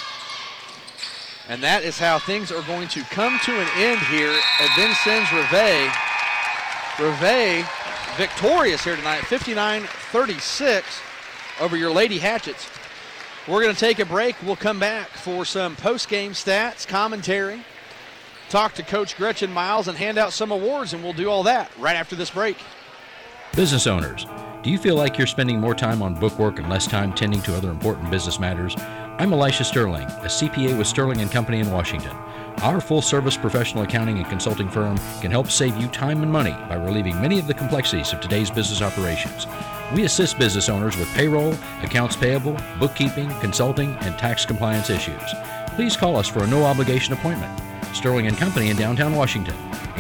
And that is how things are going to come to an end here at Vincennes Reveille. Reveille victorious here tonight, 59-36 over your Lady Hatchets. We're going to take a break. We'll come back for some post-game stats, commentary, talk to Coach Gretchen Miles, and hand out some awards, and we'll do all that right after this break.
Business owners, do you feel like you're spending more time on bookwork and less time tending to other important business matters? I'm Elisha Sterling, a CPA with Sterling & Company in Washington. Our full-service professional accounting and consulting firm can help save you time and money by relieving many of the complexities of today's business operations. We assist business owners with payroll, accounts payable, bookkeeping, consulting, and tax compliance issues. Please call us for a no-obligation appointment. Sterling & Company in downtown Washington,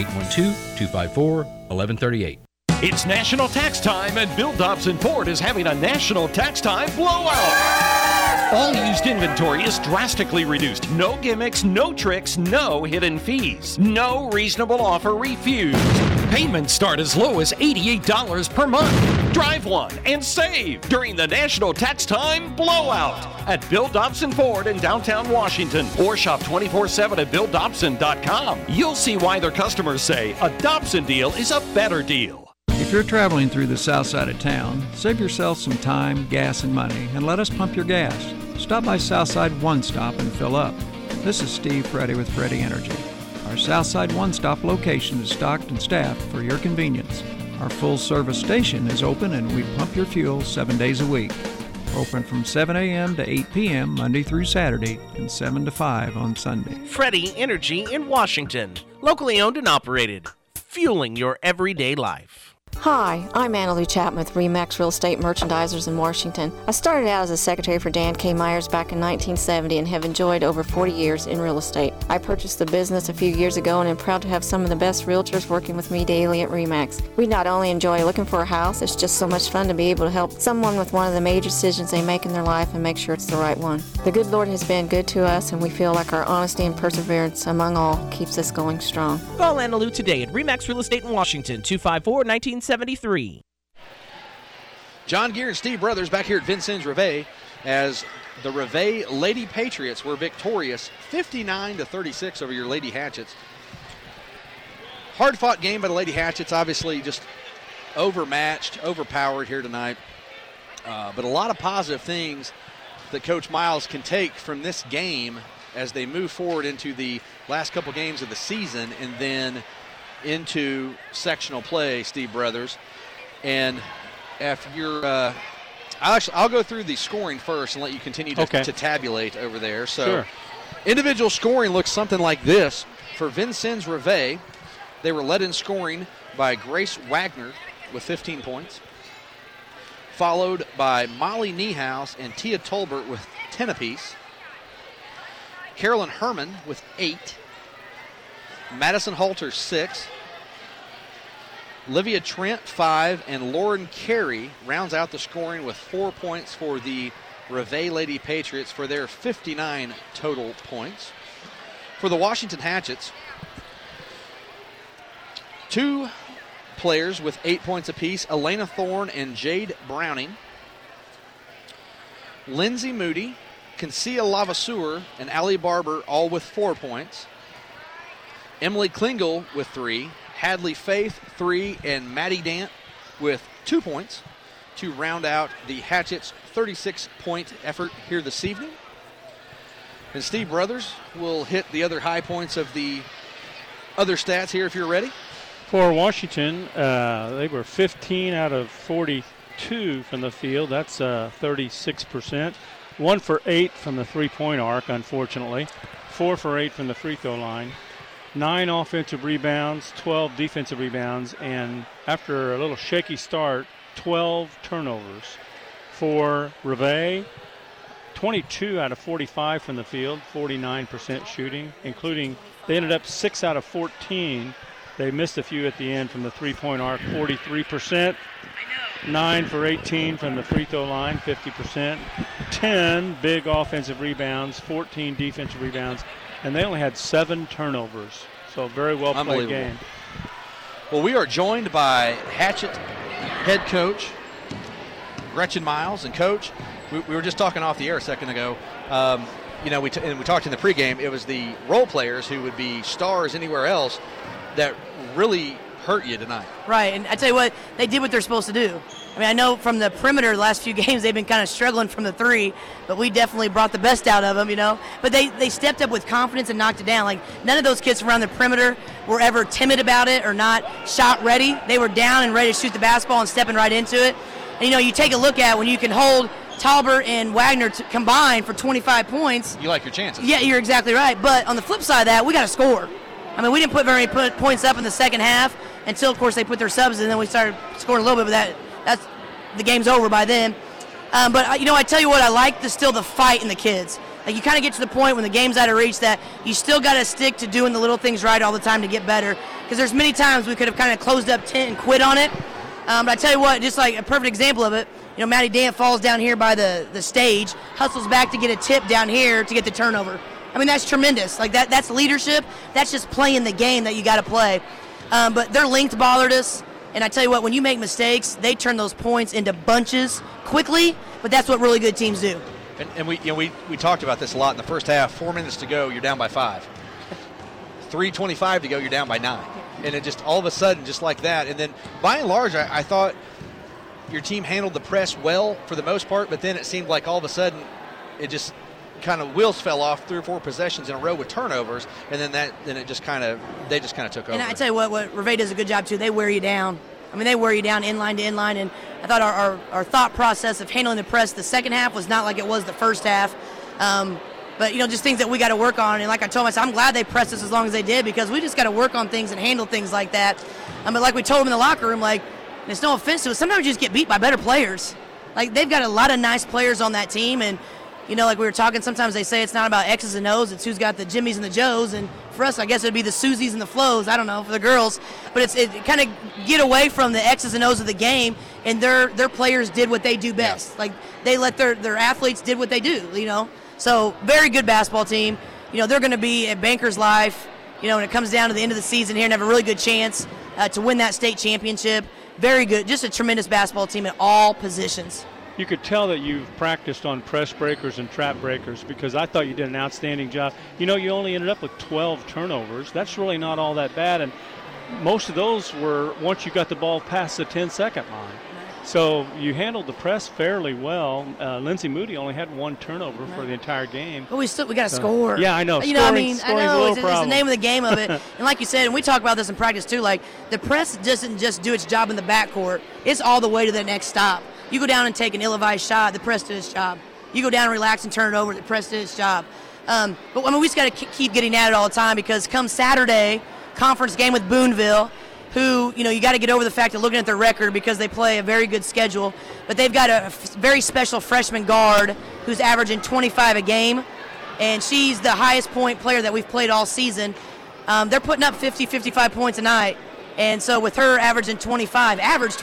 812-254-1138.
It's national tax time, and Bill Dobson Ford is having a national tax time blowout. All used inventory is drastically reduced. No gimmicks, no tricks, no hidden fees. No reasonable offer refused. Payments start as low as $88 per month. Drive one and save during the national tax time blowout at Bill Dobson Ford in downtown Washington, or shop 24/7 at BillDobson.com. You'll see why their customers say a Dobson deal is a better deal.
If you're traveling through the south side of town, save yourself some time, gas, and money, and let us pump your gas. Stop by Southside One Stop and fill up. This is Steve Freddy with Freddy Energy. Our Southside One Stop location is stocked and staffed for your convenience. Our full-service station is open, and we pump your fuel 7 days a week. We're open from 7 a.m. to 8 p.m. Monday through Saturday, and 7 to 5 on Sunday.
Freddy Energy in Washington. Locally owned and operated. Fueling your everyday life.
Hi, I'm Annalee Chapman with RE/MAX Real Estate Merchandisers in Washington. I started out as a secretary for Dan K. Myers back in 1970 and have enjoyed over 40 years in real estate. I purchased the business a few years ago and am proud to have some of the best realtors working with me daily at RE/MAX. We not only enjoy looking for a house, it's just so much fun to be able to help someone with one of the major decisions they make in their life and make sure it's the right one. The good Lord has been good to us, and we feel like our honesty and perseverance among all keeps us going strong.
Call Annalou today at RE/MAX Real Estate in Washington, 254-1973.
John Gear and Steve Brothers back here at Vincennes Reveille as the Reveille Lady Patriots were victorious 59-36 over your Lady Hatchets. Hard-fought game by the Lady Hatchets, obviously just overmatched, overpowered here tonight. But a lot of positive things that Coach Miles can take from this game as they move forward into the last couple games of the season and then into sectional play, Steve Brothers. And if you're I'll go through the scoring first and let you continue to tabulate over there. So
sure.
Individual scoring looks something like this. For Vincennes Reveille, they were led in scoring by Grace Wagner with 15 points, followed by Molly Niehaus and Tia Tolbert with 10 apiece. Carolyn Herman with 8. Madison Halter, 6. Livia Trent, 5. And Lauren Carey rounds out the scoring with 4 points for the Reveille Lady Patriots for their 59 total points. For the Washington Hatchets, 2 players with 8 points apiece, Elena Thorne and Jade Browning. Lindsay Moody, Consia Lavasseur, and Allie Barber all with 4 points. Emily Klingel with 3, Hadley Faith 3, and Maddie Dant with 2 points to round out the Hatchets' 36-point effort here this evening. And Steve Brothers will hit the other high points of the other stats here if you're ready.
For Washington, they were 15 out of 42 from the field. That's 36%. 1 for 8 from the three-point arc, unfortunately. 4 for 8 from the free throw line. 9 offensive rebounds, 12 defensive rebounds, and after a little shaky start, 12 turnovers. For Reveille, 22 out of 45 from the field, 49% shooting, including they ended up 6 out of 14. They missed a few at the end from the three-point arc, 43%. 9 for 18 from the free throw line, 50%. 10 big offensive rebounds, 14 defensive rebounds, and they only had 7 turnovers. So very well played game.
Well, we are joined by Hatchet head coach Gretchen Miles. And Coach, we were just talking off the air a second ago. We talked in the pregame. It was the role players who would be stars anywhere else that really hurt you tonight.
Right, and I tell you what, they did what they're supposed to do. I mean, I know from the perimeter the last few games they've been kind of struggling from the 3, but we definitely brought the best out of them, you know. But they stepped up with confidence and knocked it down. Like, none of those kids around the perimeter were ever timid about it or not shot ready. They were down and ready to shoot the basketball and stepping right into it. And, you know, you take a look at when you can hold Talbert and Wagner combined for 25 points.
You like your chances.
Yeah, you're exactly right. But on the flip side of that, we got to score. I mean, we didn't put very many points up in the second half until, of course, they put their subs in, and then we started scoring a little bit, but that's the game's over by then. But, you know, I tell you what, I like still the fight in the kids. Like, you kind of get to the point when the game's out of reach that you still got to stick to doing the little things right all the time to get better, because there's many times we could have kind of closed up tent and quit on it. But I tell you what, just like a perfect example of it, you know, Maddie Dant falls down here by the stage, hustles back to get a tip down here to get the turnover. I mean, that's tremendous. Like, that's leadership. That's just playing the game that you got to play. But their length bothered us. And I tell you what, when you make mistakes, they turn those points into bunches quickly. But that's what really good teams do.
And we talked about this a lot in the first half. 4 minutes to go, you're down by 5. 3:25 to go, you're down by 9. And it just all of a sudden, just like that. And then by and large, I thought your team handled the press well for the most part. But then it seemed like all of a sudden it just kind of wheels fell off 3 or 4 possessions in a row with turnovers, and then they just kind of took over.
And I tell you what Reveille does a good job too. They wear you down. I mean, they wear you down inline to inline, and I thought our thought process of handling the press the second half was not like it was the first half. But, you know, just things that we got to work on. And like I told myself, I'm glad they pressed us as long as they did, because we just got to work on things and handle things like that. But like we told them in the locker room, like, and it's no offense to us, sometimes you just get beat by better players. Like, they've got a lot of nice players on that team, and you know, like we were talking, sometimes they say it's not about X's and O's, it's who's got the Jimmys and the Joes, and for us, I guess it'd be the Susies and the Flows, I don't know, for the girls, but it kind of get away from the X's and O's of the game, and their players did what they do best. Yeah. Like, they let their athletes did what they do, you know, so very good basketball team. You know, they're going to be at Bankers Life, you know, when it comes down to the end of the season here, and have a really good chance to win that state championship. Very good, just a tremendous basketball team at all positions.
You could tell that you've practiced on press breakers and trap breakers, because I thought you did an outstanding job. You know, you only ended up with 12 turnovers. That's really not all that bad, and most of those were once you got the ball past the 10-second line. So you handled the press fairly well. Lindsay Moody only had one turnover for the entire game.
But we got to score.
Yeah, I know.
You know, I mean, I know it's the name of the game of it. And like you said, and we talk about this in practice too, like the press doesn't just do its job in the backcourt. It's all the way to the next stop. You go down and take an ill-advised shot, the press did its job. You go down and relax and turn it over, the press did its job. But I mean, we just got to keep getting at it all the time, because come Saturday, conference game with Boonville, who, you know, you got to get over the fact that looking at their record, because they play a very good schedule, but they've got a very special freshman guard who's averaging 25 a game, and she's the highest point player that we've played all season. They're putting up 50, 55 points a night, and so with her averaging 25,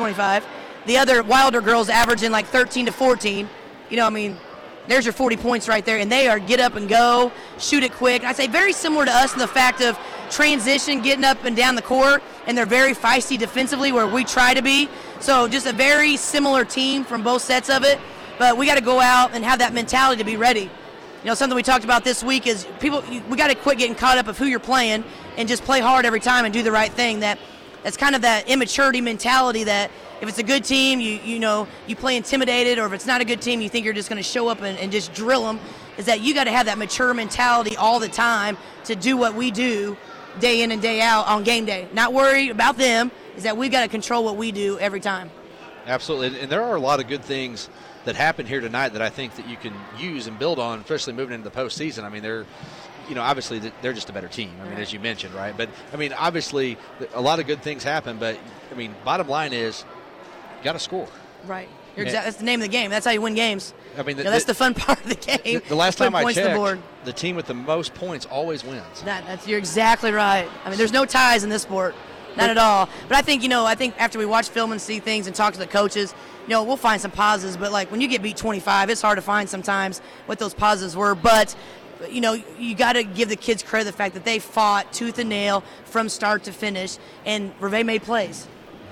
the other Wilder girls averaging like 13 to 14, you know, I mean, there's your 40 points right there, and they are get up and go, shoot it quick. I'd say very similar to us in the fact of transition, getting up and down the court, and they're very feisty defensively where we try to be. So just a very similar team from both sets of it, but we got to go out and have that mentality to be ready. You know, something we talked about this week is we got to quit getting caught up of who you're playing and just play hard every time and do the right thing. That's kind of that immaturity mentality that if it's a good team, you play intimidated, or if it's not a good team, you think you're just going to show up and just drill them. Is that you got to have that mature mentality all the time to do what we do day in and day out on game day. Not worry about them, is that we've got to control what we do every time.
Absolutely, and there are a lot of good things that happened here tonight that I think that you can use and build on, especially moving into the postseason. I mean, obviously they're just a better team. I mean, as you mentioned, right? But I mean, obviously a lot of good things happen, but I mean, bottom line is you got to score.
Right. That's the name of the game. That's how you win games.
I mean,
that's the fun part of the game.
The last time I checked, the team with the most points always wins.
You're exactly right. I mean, there's no ties in this sport, not at all. But I think after we watch film and see things and talk to the coaches, we'll find some positives. But like when you get beat 25, it's hard to find sometimes what those positives were. But you got to give the kids credit the fact that they fought tooth and nail from start to finish, and Reveille made plays.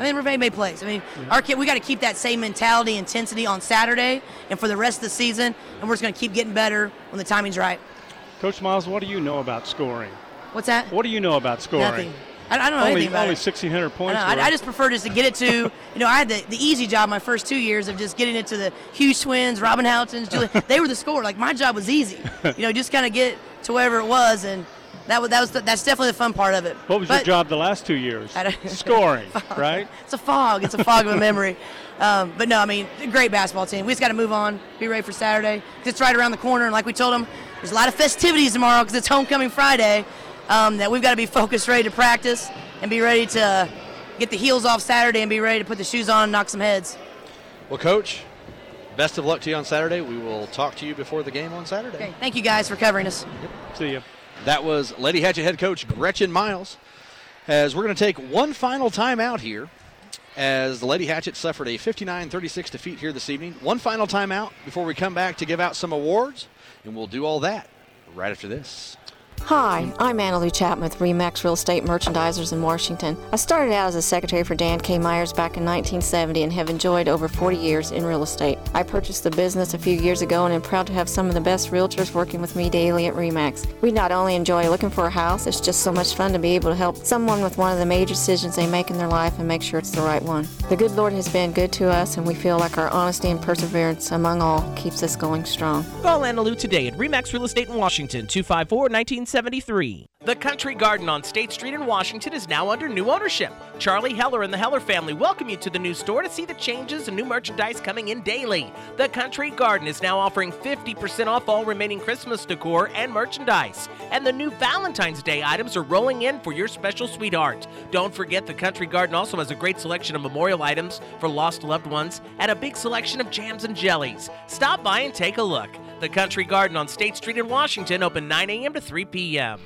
Our kid, we got to keep that same mentality, intensity on Saturday and for the rest of the season, and we're just going to keep getting better when the timing's right.
Coach Miles, what do you know about scoring?
What's that?
What do you know about scoring?
Nothing. I don't know anything about
only
it.
1,600 points.
I just prefer just to get it to, I had the easy job my first 2 years of just getting it to the Hughes twins, Robin Houghton's, Julie. They were the scorer. Like, my job was easy. Just kind of get to wherever it was, and that's definitely the fun part of it.
What was your job the last 2 years? Scoring, right?
It's a fog. It's a fog of a memory. But no, I mean, a great basketball team. We just got to move on, be ready for Saturday, because it's right around the corner. And like we told them, there's a lot of festivities tomorrow because it's homecoming Friday, that we've got to be focused, ready to practice, and be ready to get the heels off Saturday and be ready to put the shoes on and knock some heads.
Well, Coach, best of luck to you on Saturday. We will talk to you before the game on Saturday.
Okay. Thank you guys for covering us.
Yep. See you.
That was Lady Hatchet head coach Gretchen Miles. As we're going to take one final timeout here, as the Lady Hatchet suffered a 59-36 defeat here this evening. One final timeout before we come back to give out some awards, and we'll do all that right after this.
Hi, I'm Annalou Chapman with RE/MAX Real Estate Merchandisers in Washington. I started out as a secretary for Dan K. Myers back in 1970 and have enjoyed over 40 years in real estate. I purchased the business a few years ago and am proud to have some of the best realtors working with me daily at RE/MAX. We not only enjoy looking for a house, it's just so much fun to be able to help someone with one of the major decisions they make in their life and make sure it's the right one. The good Lord has been good to us, and we feel like our honesty and perseverance among all keeps us going strong.
Call Annalou today at RE/MAX Real Estate in Washington, 254-1973. The Country Garden on State Street in Washington is now under new ownership. Charlie Heller and the Heller family welcome you to the new store to see the changes and new merchandise coming in daily. The Country Garden is now offering 50% off all remaining Christmas decor and merchandise. And the new Valentine's Day items are rolling in for your special sweetheart. Don't forget the Country Garden also has a great selection of memorial items for lost loved ones and a big selection of jams and jellies. Stop by and take a look. The Country Garden on State Street in Washington, open 9 a.m. to 3 p.m.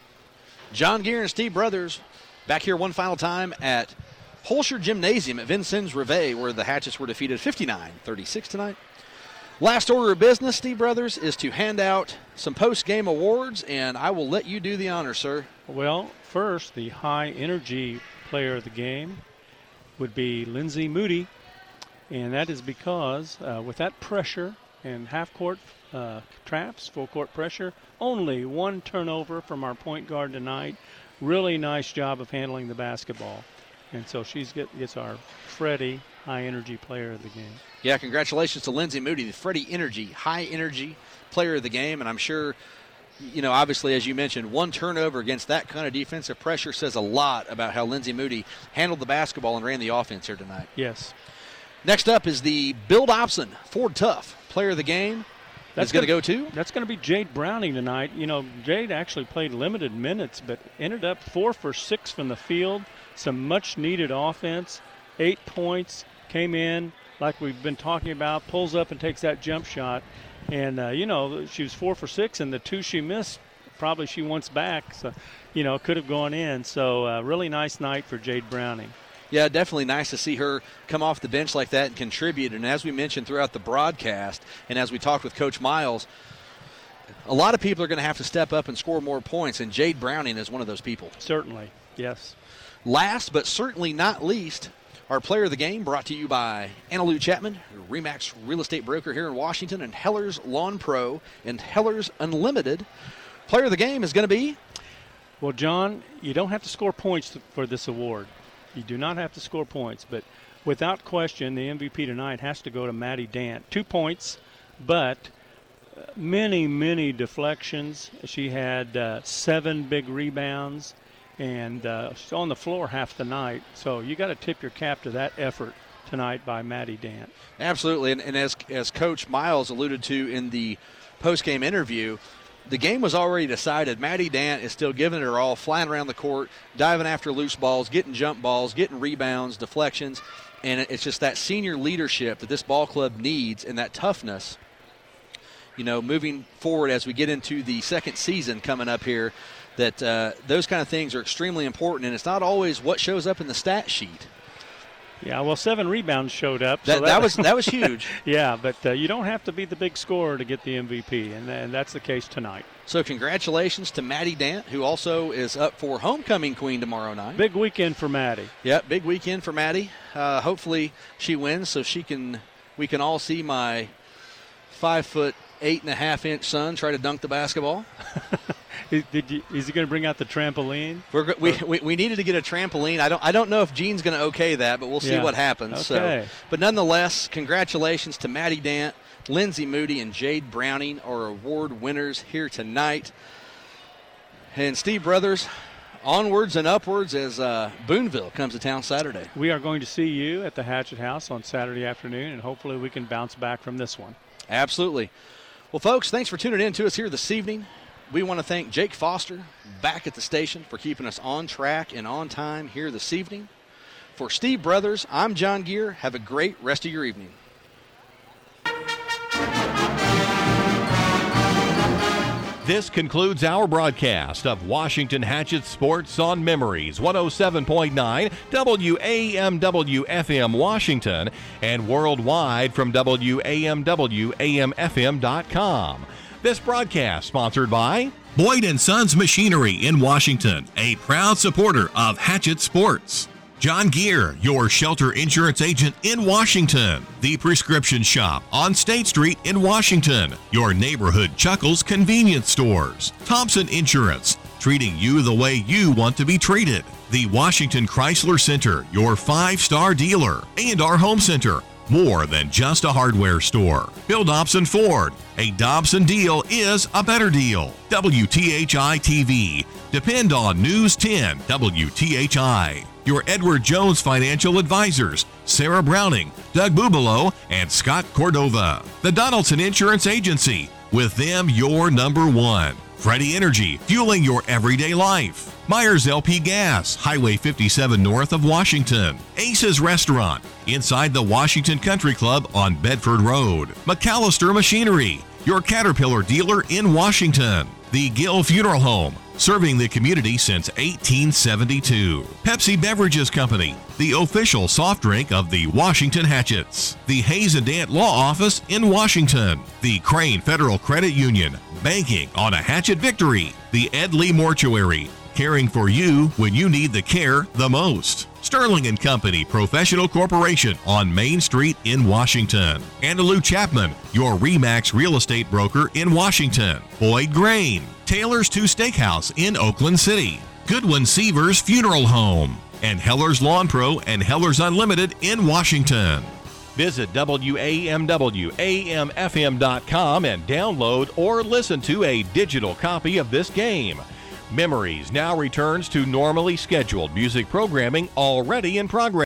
John Gear and Steve Brothers back here one final time at Holscher Gymnasium at Vincennes Reveille, where the Hatchets were defeated 59-36 tonight. Last order of business, Steve Brothers, is to hand out some post-game awards, and I will let you do the honor, sir.
Well, first, the high-energy player of the game would be Lindsay Moody, and that is because with that pressure and half-court traps, full-court pressure, only one turnover from our point guard tonight. Really nice job of handling the basketball. And so she gets our Freddie High Energy Player of the Game.
Yeah, congratulations to Lindsay Moody, the Freddie Energy High Energy Player of the Game. And I'm sure, obviously, as you mentioned, one turnover against that kind of defensive pressure says a lot about how Lindsay Moody handled the basketball and ran the offense here tonight.
Yes.
Next up is the Bill Dobson Ford Tough Player of the Game. That's going to go to?
That's going to be Jade Browning tonight. Jade actually played limited minutes, but ended up 4 for 6 from the field. Some much-needed offense. 8 points, came in like we've been talking about, pulls up and takes that jump shot. And, she was 4 for 6, and the 2 she missed, probably she wants back. So, could have gone in. So, really nice night for Jade Browning.
Yeah, definitely nice to see her come off the bench like that and contribute. And as we mentioned throughout the broadcast, and as we talked with Coach Miles, a lot of people are going to have to step up and score more points, and Jade Browning is one of those people.
Certainly, yes.
Last but certainly not least, our Player of the Game brought to you by Anna Lou Chapman, RE/MAX real estate broker here in Washington, and Heller's Lawn Pro and Heller's Unlimited. Player of the Game is going to be?
Well, John, you don't have to score points for this award. You do not have to score points, but without question, the MVP tonight has to go to Maddie Dant. 2 points, but many, many deflections. She had 7 big rebounds, and she's on the floor half the night. So you got to tip your cap to that effort tonight by Maddie Dant.
Absolutely, and as Coach Miles alluded to in the post-game interview, the game was already decided. Maddie Dant is still giving it her all, flying around the court, diving after loose balls, getting jump balls, getting rebounds, deflections. And it's just that senior leadership that this ball club needs and that toughness, moving forward as we get into the second season coming up here, that those kind of things are extremely important. And it's not always what shows up in the stat sheet.
Yeah, well, 7 rebounds showed up.
So that was huge.
Yeah, but you don't have to be the big scorer to get the MVP, and that's the case tonight.
So congratulations to Maddie Dant, who also is up for Homecoming Queen tomorrow night.
Big weekend for Maddie.
Yep, big weekend for Maddie. Hopefully she wins so we can all see my 5'8.5" son try to dunk the basketball.
Is he going to bring out the trampoline?
We needed to get a trampoline. I don't know if Gene's going to okay that, but we'll see what happens.
Okay.
But nonetheless, congratulations to Maddie Dant, Lindsay Moody, and Jade Browning, our award winners here tonight. And Steve Brothers, onwards and upwards as Boonville comes to town Saturday.
We are going to see you at the Hatchet House on Saturday afternoon, and hopefully we can bounce back from this one.
Absolutely. Well, folks, thanks for tuning in to us here this evening. We want to thank Jake Foster back at the station for keeping us on track and on time here this evening. For Steve Brothers, I'm John Gear. Have a great rest of your evening.
This concludes our broadcast of Washington Hatchet Sports on Memories 107.9 WAMW FM Washington and worldwide from WAMWAMFM.com. This broadcast sponsored by
Boyd & Sons Machinery in Washington, a proud supporter of Hatchet Sports. John Gear, your shelter insurance agent in Washington. The Prescription Shop on State Street in Washington. Your neighborhood Chuckles convenience stores. Thompson Insurance, treating you the way you want to be treated. The Washington Chrysler Center, your 5-star dealer. And our home center, more than just a hardware store. Bill Dobson Ford, a Dobson deal is a better deal. WTHI TV, depend on News 10 WTHI. Your Edward Jones Financial Advisors, Sarah Browning, Doug Bubalo, and Scott Cordova. The Donaldson Insurance Agency, with them your number one. Freddie Energy, fueling your everyday life. Myers LP Gas, Highway 57 north of Washington. Ace's Restaurant, inside the Washington Country Club on Bedford Road. McAllister Machinery, your Caterpillar dealer in Washington. The Gill Funeral Home, serving the community since 1872. Pepsi Beverages Company, the official soft drink of the Washington Hatchets. The Hayes and Dant Law Office in Washington. The Crane Federal Credit Union, banking on a Hatchet victory. The Ed Lee Mortuary, caring for you when you need the care the most. Sterling & Company Professional Corporation on Main Street in Washington. Anna Lou Chapman, your RE/MAX real estate broker in Washington. Boyd Grain, Taylor's 2 Steakhouse in Oakland City. Goodwin Seavers Funeral Home. and Heller's Lawn Pro and Heller's Unlimited in Washington.
Visit WAMWAMFM.com and download or listen to a digital copy of this game. Memories now returns to normally scheduled music programming already in progress.